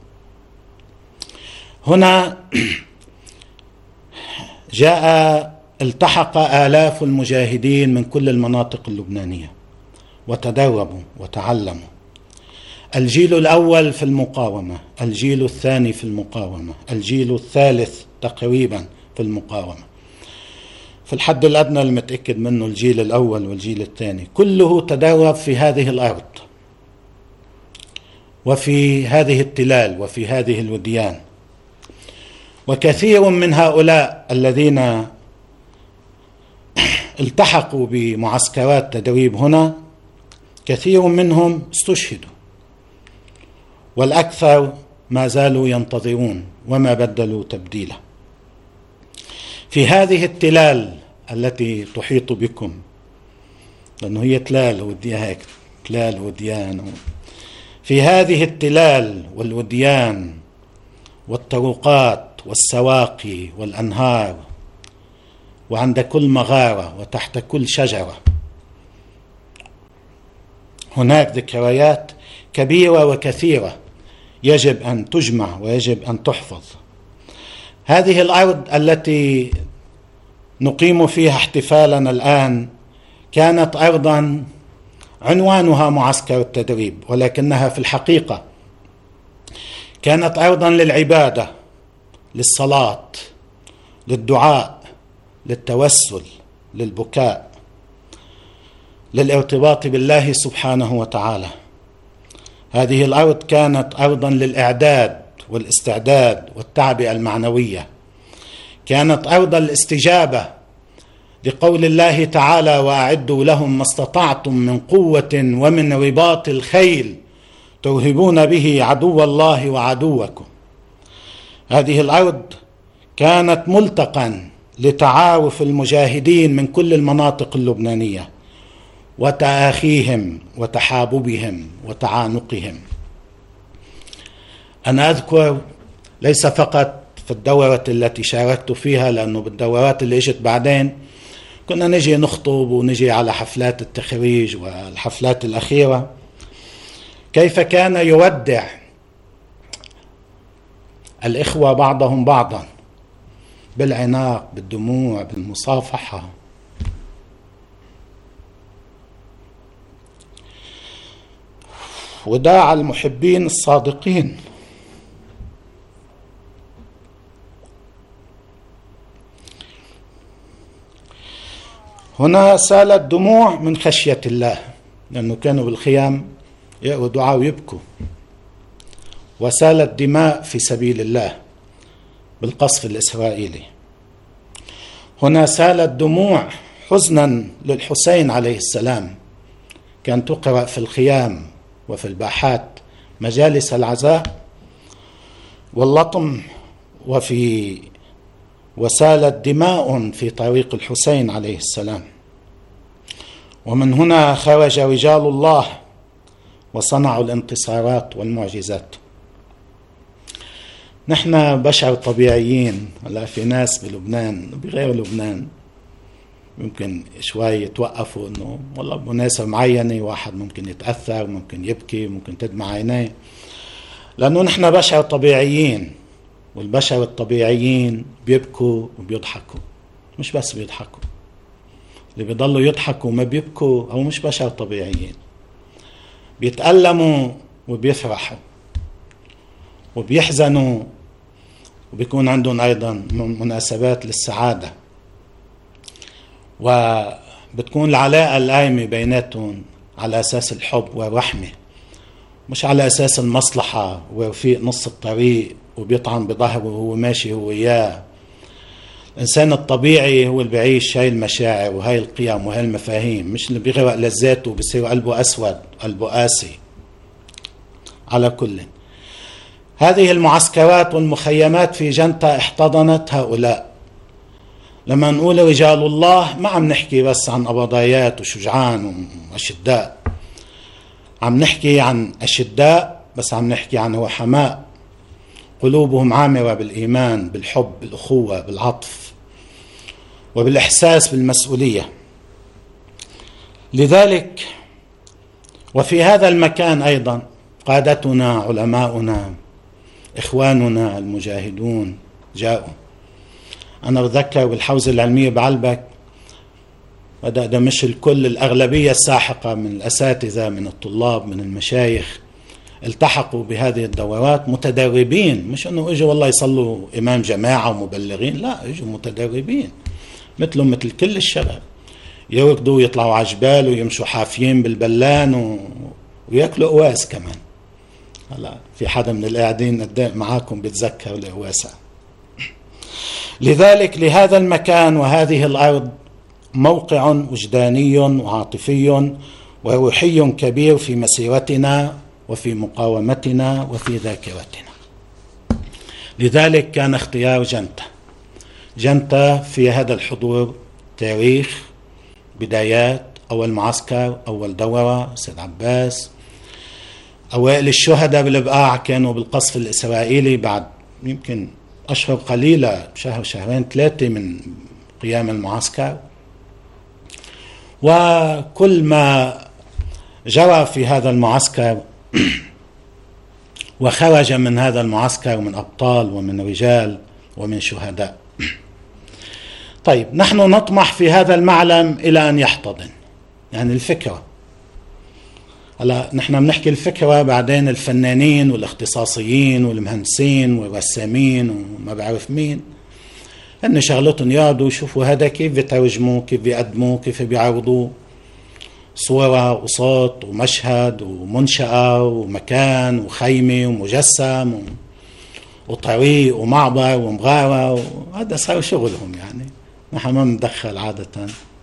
هنا التحق آلاف المجاهدين من كل المناطق اللبنانية وتدربوا وتعلموا. الجيل الأول في المقاومة، الجيل الثاني في المقاومة، الجيل الثالث تقريبا في المقاومة، في الحد الأدنى المتأكد منه الجيل الأول والجيل الثاني، كله تدرب في هذه الأرض وفي هذه التلال وفي هذه الوديان. وكثير من هؤلاء الذين التحقوا بمعسكرات تدريب هنا كثير منهم استشهدوا، والأكثر ما زالوا ينتظرون وما بدلوا تبديلا. في هذه التلال التي تحيط بكم، لأنه هي تلال وديان، هيك تلال وديان، في هذه التلال والوديان والطرقات والسواقي والأنهار، وعند كل مغارة وتحت كل شجرة هناك ذكريات كبيرة وكثيرة يجب أن تجمع ويجب أن تحفظ. هذه الأرض التي نقيم فيها احتفالنا الآن كانت أرضا عنوانها معسكر التدريب، ولكنها في الحقيقة كانت أرضا للعبادة، للصلاة، للدعاء، للتوسل، للبكاء، للارتباط بالله سبحانه وتعالى. هذه الأرض كانت أرضا للإعداد والاستعداد والتعبئة المعنوية، كانت أرض الاستجابة لقول الله تعالى: وأعدوا لهم ما استطعتم من قوة ومن رباط الخيل ترهبون به عدو الله وعدوكم. هذه الأرض كانت ملتقا لتعارف المجاهدين من كل المناطق اللبنانية وتآخيهم وتحاببهم وتعانقهم. أنا أذكر ليس فقط في الدورة التي شاركت فيها، لأنه بالدورات اللي اجت بعدين كنا نجي نخطب ونجي على حفلات التخريج والحفلات الأخيرة، كيف كان يودع الإخوة بعضهم بعضا بالعناق، بالدموع، بالمصافحة. وداع المحبين الصادقين. هنا سالت دموع من خشية الله، لأنه كانوا بالخيام يقروا دعاء ويبكوا، وسالت دماء في سبيل الله بالقصف الإسرائيلي. هنا سالت دموع حزنا للحسين عليه السلام، كان تقرأ في الخيام وفي الباحات مجالس العزاء واللطم، وسالت دماء في طريق الحسين عليه السلام. ومن هنا خرج رجال الله وصنعوا الانتصارات والمعجزات. نحن بشر طبيعيين. هلا في ناس بلبنان وبغير لبنان ممكن شوي يتوقفوا انه والله بمناسبة معينة واحد ممكن يتأثر، ممكن يبكي، ممكن تدمع عينيه، لأنه نحن بشر طبيعيين، والبشر الطبيعيين بيبكوا وبيضحكوا، مش بس بيضحكوا. اللي بيضلوا يضحكوا ما بيبكوا أو مش بشر طبيعيين، بيتألموا وبيفرحوا وبيحزنوا، وبيكون عندهم أيضا مناسبات للسعادة، وبتكون العلاقة القائمة بيناتهم على أساس الحب والرحمة، مش على أساس المصلحة ورفيق نص الطريق وبيطعن بظهره وهو ماشي هو إياه. الإنسان الطبيعي هو اللي بيعيش هاي المشاعر وهاي القيم وهاي المفاهيم، مش اللي بيغرق لذاته وبيصير قلبه أسود قلبه قاسي. على كل، هذه المعسكرات والمخيمات في جنتا احتضنت هؤلاء. لما نقول رجال الله ما عم نحكي بس عن قبضايات وشجعان وأشداء، عم نحكي عن أشداء بس عم نحكي عن رحماء قلوبهم عامرة بالإيمان، بالحب، بالأخوة، بالعطف وبالإحساس بالمسؤولية. لذلك وفي هذا المكان أيضا قادتنا، علماؤنا، إخواننا المجاهدون جاءوا. أنا بذكر بالحوزة العلمية بعلبك بدأ مش الكل، الأغلبية الساحقة من الأساتذة، من الطلاب، من المشايخ التحقوا بهذه الدورات متدربين، مش أنه إجوا والله يصلوا إمام جماعة ومبلغين، لا، إجوا متدربين مثلهم مثل كل الشباب، يركضوا ويطلعوا على جبال ويمشوا حافيين بالبلان ويأكلوا قواس كمان. هلا في حدا من القاعدين معاكم بيتذكر القواسة. لذلك لهذا المكان وهذه الأرض موقع وجداني وعاطفي وروحي كبير في مسيرتنا وفي مقاومتنا وفي ذاكرتنا. لذلك كان اختيار جنتا في هذا الحضور تاريخ، بدايات، أول معسكر، أول دورة، سيد عباس، أوائل الشهداء بالبقاع كانوا بالقصف الإسرائيلي بعد يمكن أشهر قليلة، شهر شهرين 3 من قيام المعسكر. وكل ما جرى في هذا المعسكر وخرج من هذا المعسكر من أبطال ومن رجال ومن شهداء. طيب، نحن نطمح في هذا المعلم إلى أن يحتضن، يعني الفكرة. هلا نحن بنحكي الفكرة، بعدين الفنانين والاختصاصيين والمهندسين والرسامين وما بعرف مين هن شغلتهم يقعدوا يشوفوا هذا كيف بيترجموا، كيف بيقدموا، كيف بيعرضوا صورة وصوت ومشهد ومنشأة ومكان وخيمة ومجسم وطريق ومعبر ومغارة، وهذا صار شغلهم. يعني نحن ما ندخل عادة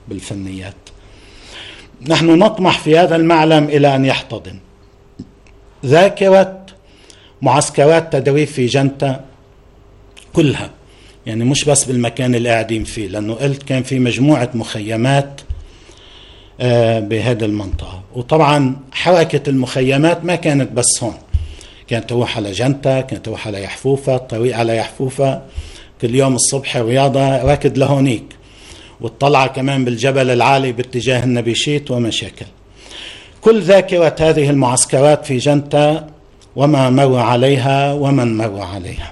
بالفنيات. نحن نطمح في هذا المعلم إلى أن يحتضن. ذاكرة معسكرات تدريب في جنتا كلها، يعني مش بس بالمكان اللي قاعدين فيه، لأنه قلت كان في مجموعة مخيمات بهذه المنطقة. وطبعا حركة المخيمات ما كانت بس هون، كانت تروح على جنتا، كانت تروح على يحفوفة، الطريق على يحفوفة كل يوم الصبح رياضة ركض لهونيك، والطلعة كمان بالجبل العالي باتجاه النبيشيت ومشاكل. كل ذاكرة هذه المعسكرات في جنتا وما مر عليها ومن مر عليها.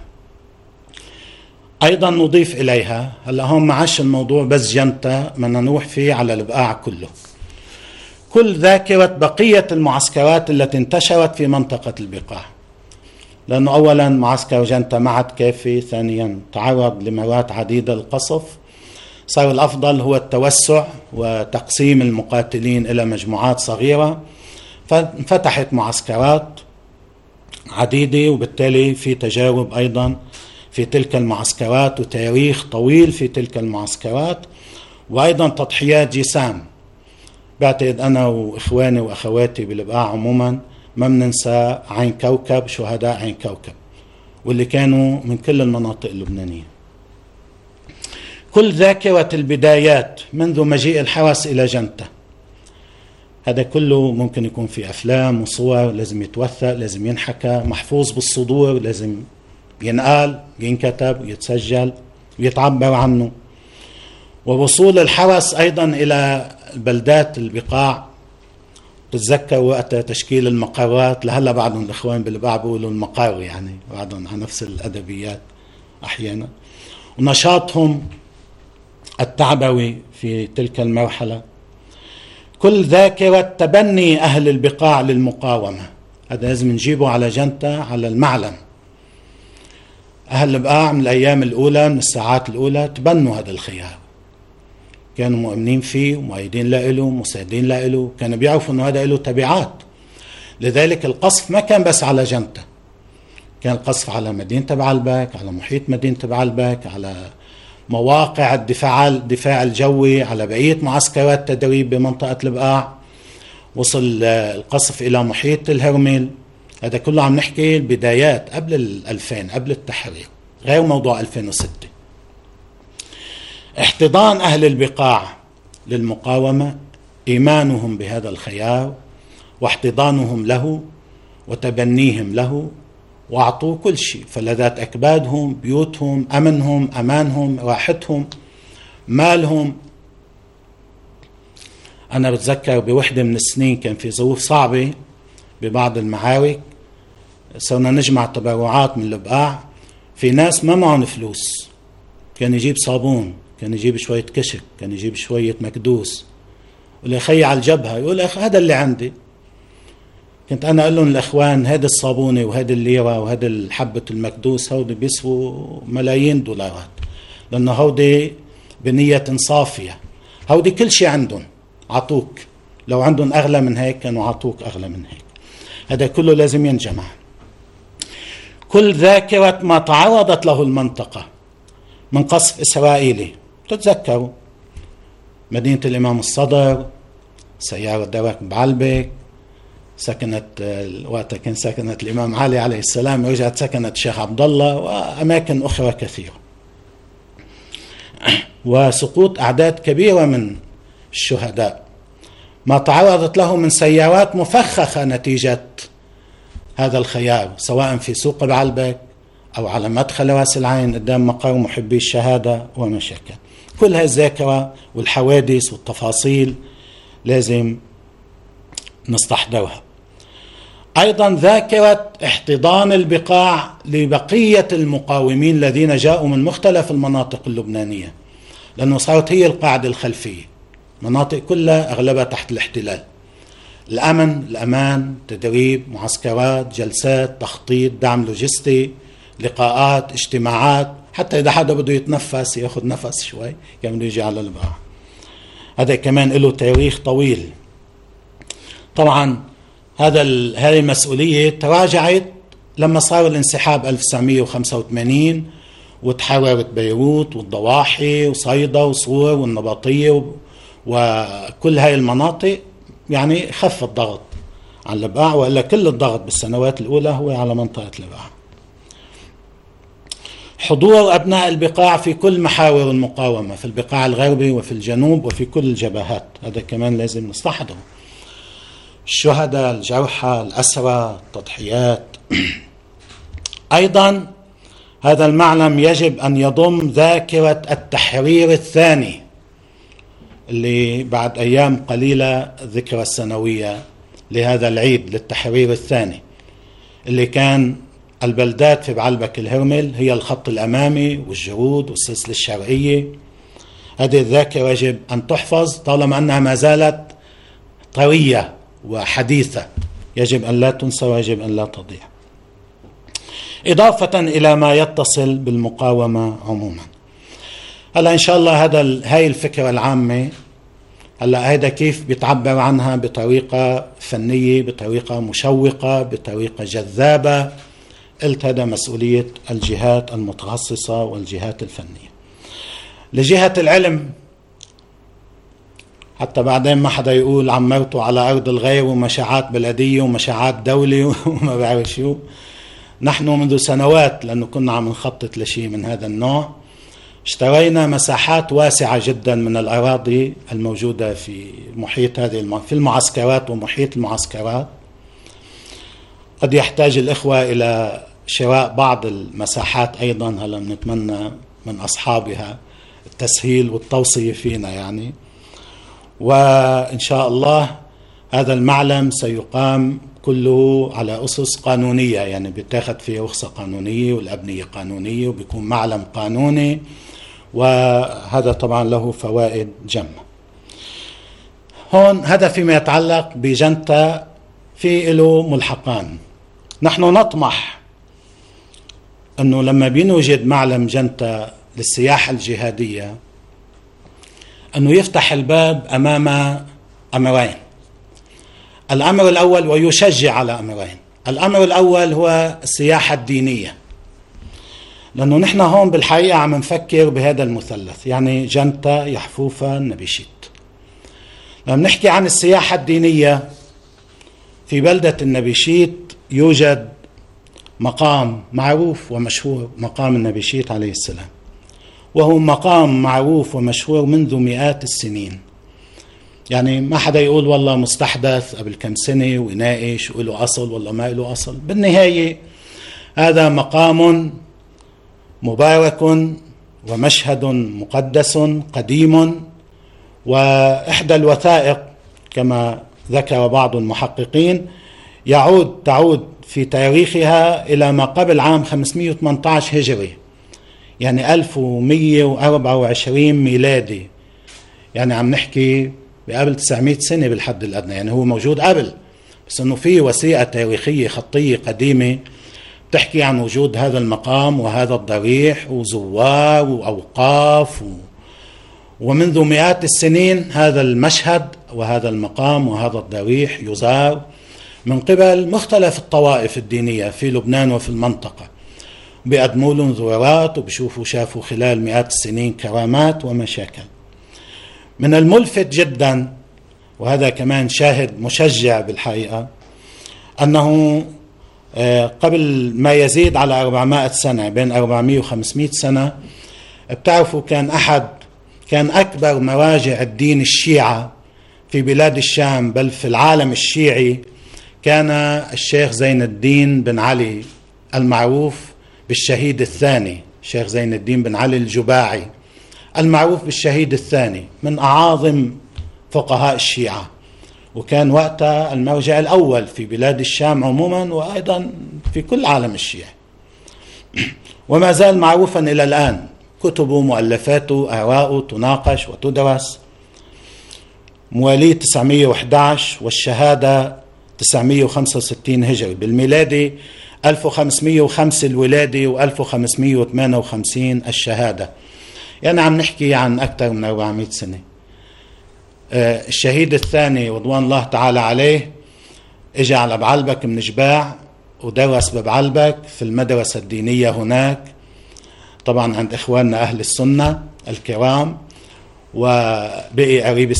أيضا نضيف إليها، هلا هون معاش الموضوع بس جنتا، بدنا نروح فيه على البقاع كله، كل ذاكرة بقية المعسكرات التي انتشرت في منطقة البقاع، لأنه أولا معسكر جنتا ما عاد كافي، ثانيا تعرض لمرات عديدة للقصف، صار الأفضل هو التوسع وتقسيم المقاتلين إلى مجموعات صغيرة، فانفتحت معسكرات عديدة، وبالتالي في تجارب أيضا في تلك المعسكرات وتاريخ طويل في تلك المعسكرات، وأيضا تضحيات جسام. بعتقد أنا وإخواني وأخواتي بالبقاع عموما ما بننسى عين كوكب، شهداء عين كوكب، واللي كانوا من كل المناطق اللبنانية. كل ذاكرة البدايات منذ مجيء الحرس إلى جنتا، هذا كله ممكن يكون في أفلام وصور، لازم يتوثق، لازم ينحكى، محفوظ بالصدور، لازم ينقال، ينكتب، يتسجل ويتعبر عنه. ووصول الحرس أيضا إلى البلدات البقاع، تتذكر وقت تشكيل المقرات، لهلا بعضهم الإخوان بالبقاع بيقولوا المقار، يعني بعضهم على نفس الأدبيات أحيانا، ونشاطهم التعبوي في تلك المرحلة. كل ذاكرة تبني أهل البقاع للمقاومة، هذا لازم نجيبه على جنتا على المعلم. أهل البقاع من الأيام الأولى، من الساعات الأولى تبنوا هذا الخيار، كانوا مؤمنين فيه ومؤيدين له، مساعدين له، كانوا بيعرفوا أنه هذا له تبعات. لذلك القصف ما كان بس على جنتا، كان القصف على مدينة بعلبك، على محيط مدينة بعلبك، على مواقع الدفاع الجوي، على بقية معسكرات تدريب بمنطقة البقاع. وصل القصف إلى محيط الهرمل، هذا كله عم نحكي البدايات قبل 2000، قبل التحرير، غير موضوع 2006. احتضان أهل البقاع للمقاومة، إيمانهم بهذا الخيار واحتضانهم له وتبنيهم له، وأعطوه كل شيء، فلذات أكبادهم، بيوتهم، أمنهم، أمانهم، راحتهم، مالهم. أنا بتذكر بوحدة من السنين كان في ظروف صعبة ببعض المعارك، صرنا نجمع تبرعات من البقاع، في ناس ما معهم فلوس، كان يجيب صابون، كان يجيب شوية كشك، كان يجيب شوية مكدوس، واللي يخي على الجبهة يقول أخ هذا اللي عندي. كنت أنا أقول لهم الأخوان هذا الصابونة وهذا الليرة وهذا الحبة المكدوس هودي بيسووا ملايين دولارات، لأنه هودي بنية صافية، هودي كل شيء عندهم عطوك، لو عندهم أغلى من هيك كانوا عطوك أغلى من هيك. هذا كله لازم ينجمع. كل ذاكرة ما تعرضت له المنطقة من قصف إسرائيلي، تتذكروا مدينة الإمام الصدر، سيارة درك بعلبك، سكنت وقتها كان سكنت الإمام علي عليه السلام، رجعت سكنت الشيخ عبد الله، وأماكن أخرى كثيرة. وسقوط أعداد كبيرة من الشهداء، ما تعرضت له من سيارات مفخخة نتيجة هذا الخيار، سواء في سوق بعلبك أو على مدخل راس العين قدام مقر محبي الشهادة ومشاكل. كل هذه الذاكرة والحوادث والتفاصيل لازم نستحضرها. أيضا ذاكرة احتضان البقاع لبقية المقاومين الذين جاءوا من مختلف المناطق اللبنانية، لأنه صارت هي القاعدة الخلفية، مناطق كلها أغلبها تحت الاحتلال. الأمن، الأمان، تدريب، معسكرات، جلسات، تخطيط، دعم لوجستي، لقاءات، اجتماعات، حتى إذا حدا بده يتنفس يأخذ نفس شوي كان بده يجي على البقاع. هذا كمان له تاريخ طويل. طبعا هذه المسؤولية تراجعت لما صار الانسحاب 1985 وتحررت بيروت والضواحي وصيدا وصور والنبطية وكل هاي المناطق، يعني خف الضغط عن البقاع، وإلا كل الضغط بالسنوات الأولى هو على منطقة البقاع. حضور أبناء البقاع في كل محاور المقاومة، في البقاع الغربي وفي الجنوب وفي كل الجبهات، هذا كمان لازم نستحضره. الشهداء، الجرحى، الأسرى، التضحيات. أيضا هذا المعلم يجب أن يضم ذاكرة التحرير الثاني اللي بعد أيام قليلة الذكرى السنوية لهذا العيد للتحرير الثاني، اللي كان البلدات في بعلبك الهرمل هي الخط الأمامي والجرود والسلسلة الشرقية. هذه الذاكرة يجب أن تحفظ طالما أنها ما زالت طرية وحديثة، يجب أن لا تنسى ويجب أن لا تضيع، إضافة إلى ما يتصل بالمقاومة عموما. هلا إن شاء الله هاي الفكرة العامة، هلا هيدا كيف بيتعبر عنها بطريقة فنية، بطريقة مشوقة، بطريقة جذابة. قلت هذا مسؤولية الجهات المتخصصة والجهات الفنية. لجهة العلم حتى بعدين ما حدا يقول عمرته على أرض الغير ومشاعات بلدية ومشاعات دولة وما بعرف شو. نحن منذ سنوات، لأنه كنا عم نخطط لشيء من هذا النوع، اشترينا مساحات واسعة جدا من الأراضي الموجودة في محيط في المعسكرات ومحيط المعسكرات. قد يحتاج الإخوة إلى شراء بعض المساحات أيضا، هلا نتمنى من أصحابها التسهيل والتوصية فينا يعني. وإن شاء الله هذا المعلم سيقام كله على أسس قانونية، يعني بيتاخد فيه رخصة قانونية والأبنية قانونية وبيكون معلم قانوني، وهذا طبعا له فوائد جمة. هون هذا فيما يتعلق بجنتا، في له ملحقان. نحن نطمح أنه لما بينوجد معلم جنتا للسياحة الجهادية أنه يفتح الباب أمام أمرين. الأمر الأول، ويشجع على أمرين. الأمر الأول هو السياحة الدينية، لأنه نحن هون بالحقيقة عم نفكر بهذا المثلث، يعني جنتا، يحفوفا، نبيشيت. لما نحكي عن السياحة الدينية، في بلدة النبيشيت يوجد مقام معروف ومشهور، مقام النبيشيت عليه السلام، وهو مقام معروف ومشهور منذ مئات السنين. يعني ما حدا يقول والله مستحدث قبل كم سنة ويناقش وله أصل والله ما له أصل. بالنهاية هذا مقام مبارك ومشهد مقدس قديم، وإحدى الوثائق كما ذكر بعض المحققين تعود في تاريخها إلى ما قبل عام 518 هجري، يعني 1124 ميلادي، يعني عم نحكي بقبل 900 سنة بالحد الأدنى. يعني هو موجود قبل، بس أنه في وثيقة تاريخية خطية قديمة تحكي عن وجود هذا المقام وهذا الضريح وزوار وأوقاف ومنذ مئات السنين هذا المشهد وهذا المقام وهذا الضريح يزار من قبل مختلف الطوائف الدينية في لبنان وفي المنطقة، بيقدموا لهم زوارات وبشوفوا خلال مئات السنين كرامات ومشاكل. من الملفت جدا، وهذا كمان شاهد مشجع بالحقيقة، أنه قبل ما يزيد على 400 سنة، بين 400 و500 سنة، بتعرفوا كان أكبر مراجع الدين الشيعة في بلاد الشام بل في العالم الشيعي كان الشيخ زين الدين بن علي المعروف بالشهيد الثاني، الشيخ زين الدين بن علي الجباعي المعروف بالشهيد الثاني، من أعاظم فقهاء الشيعة، وكان وقتها المرجع الأول في بلاد الشام عموما وأيضا في كل عالم الشيعة، وما زال معروفا إلى الآن. كتبه، مؤلفاته، آراءه تناقش وتدرس. مواليد 911 والشهادة 965 هجري، بالميلادي 1505 الولادة و1558 الشهادة، يعني عم نحكي عن أكثر من 400 سنة. الشهيد الثاني رضوان الله تعالى عليه اجى على بعلبك من جباع ودرس ببعلبك في المدرسة الدينية هناك، طبعا عند إخواننا أهل السنة الكرام، وبقي قريب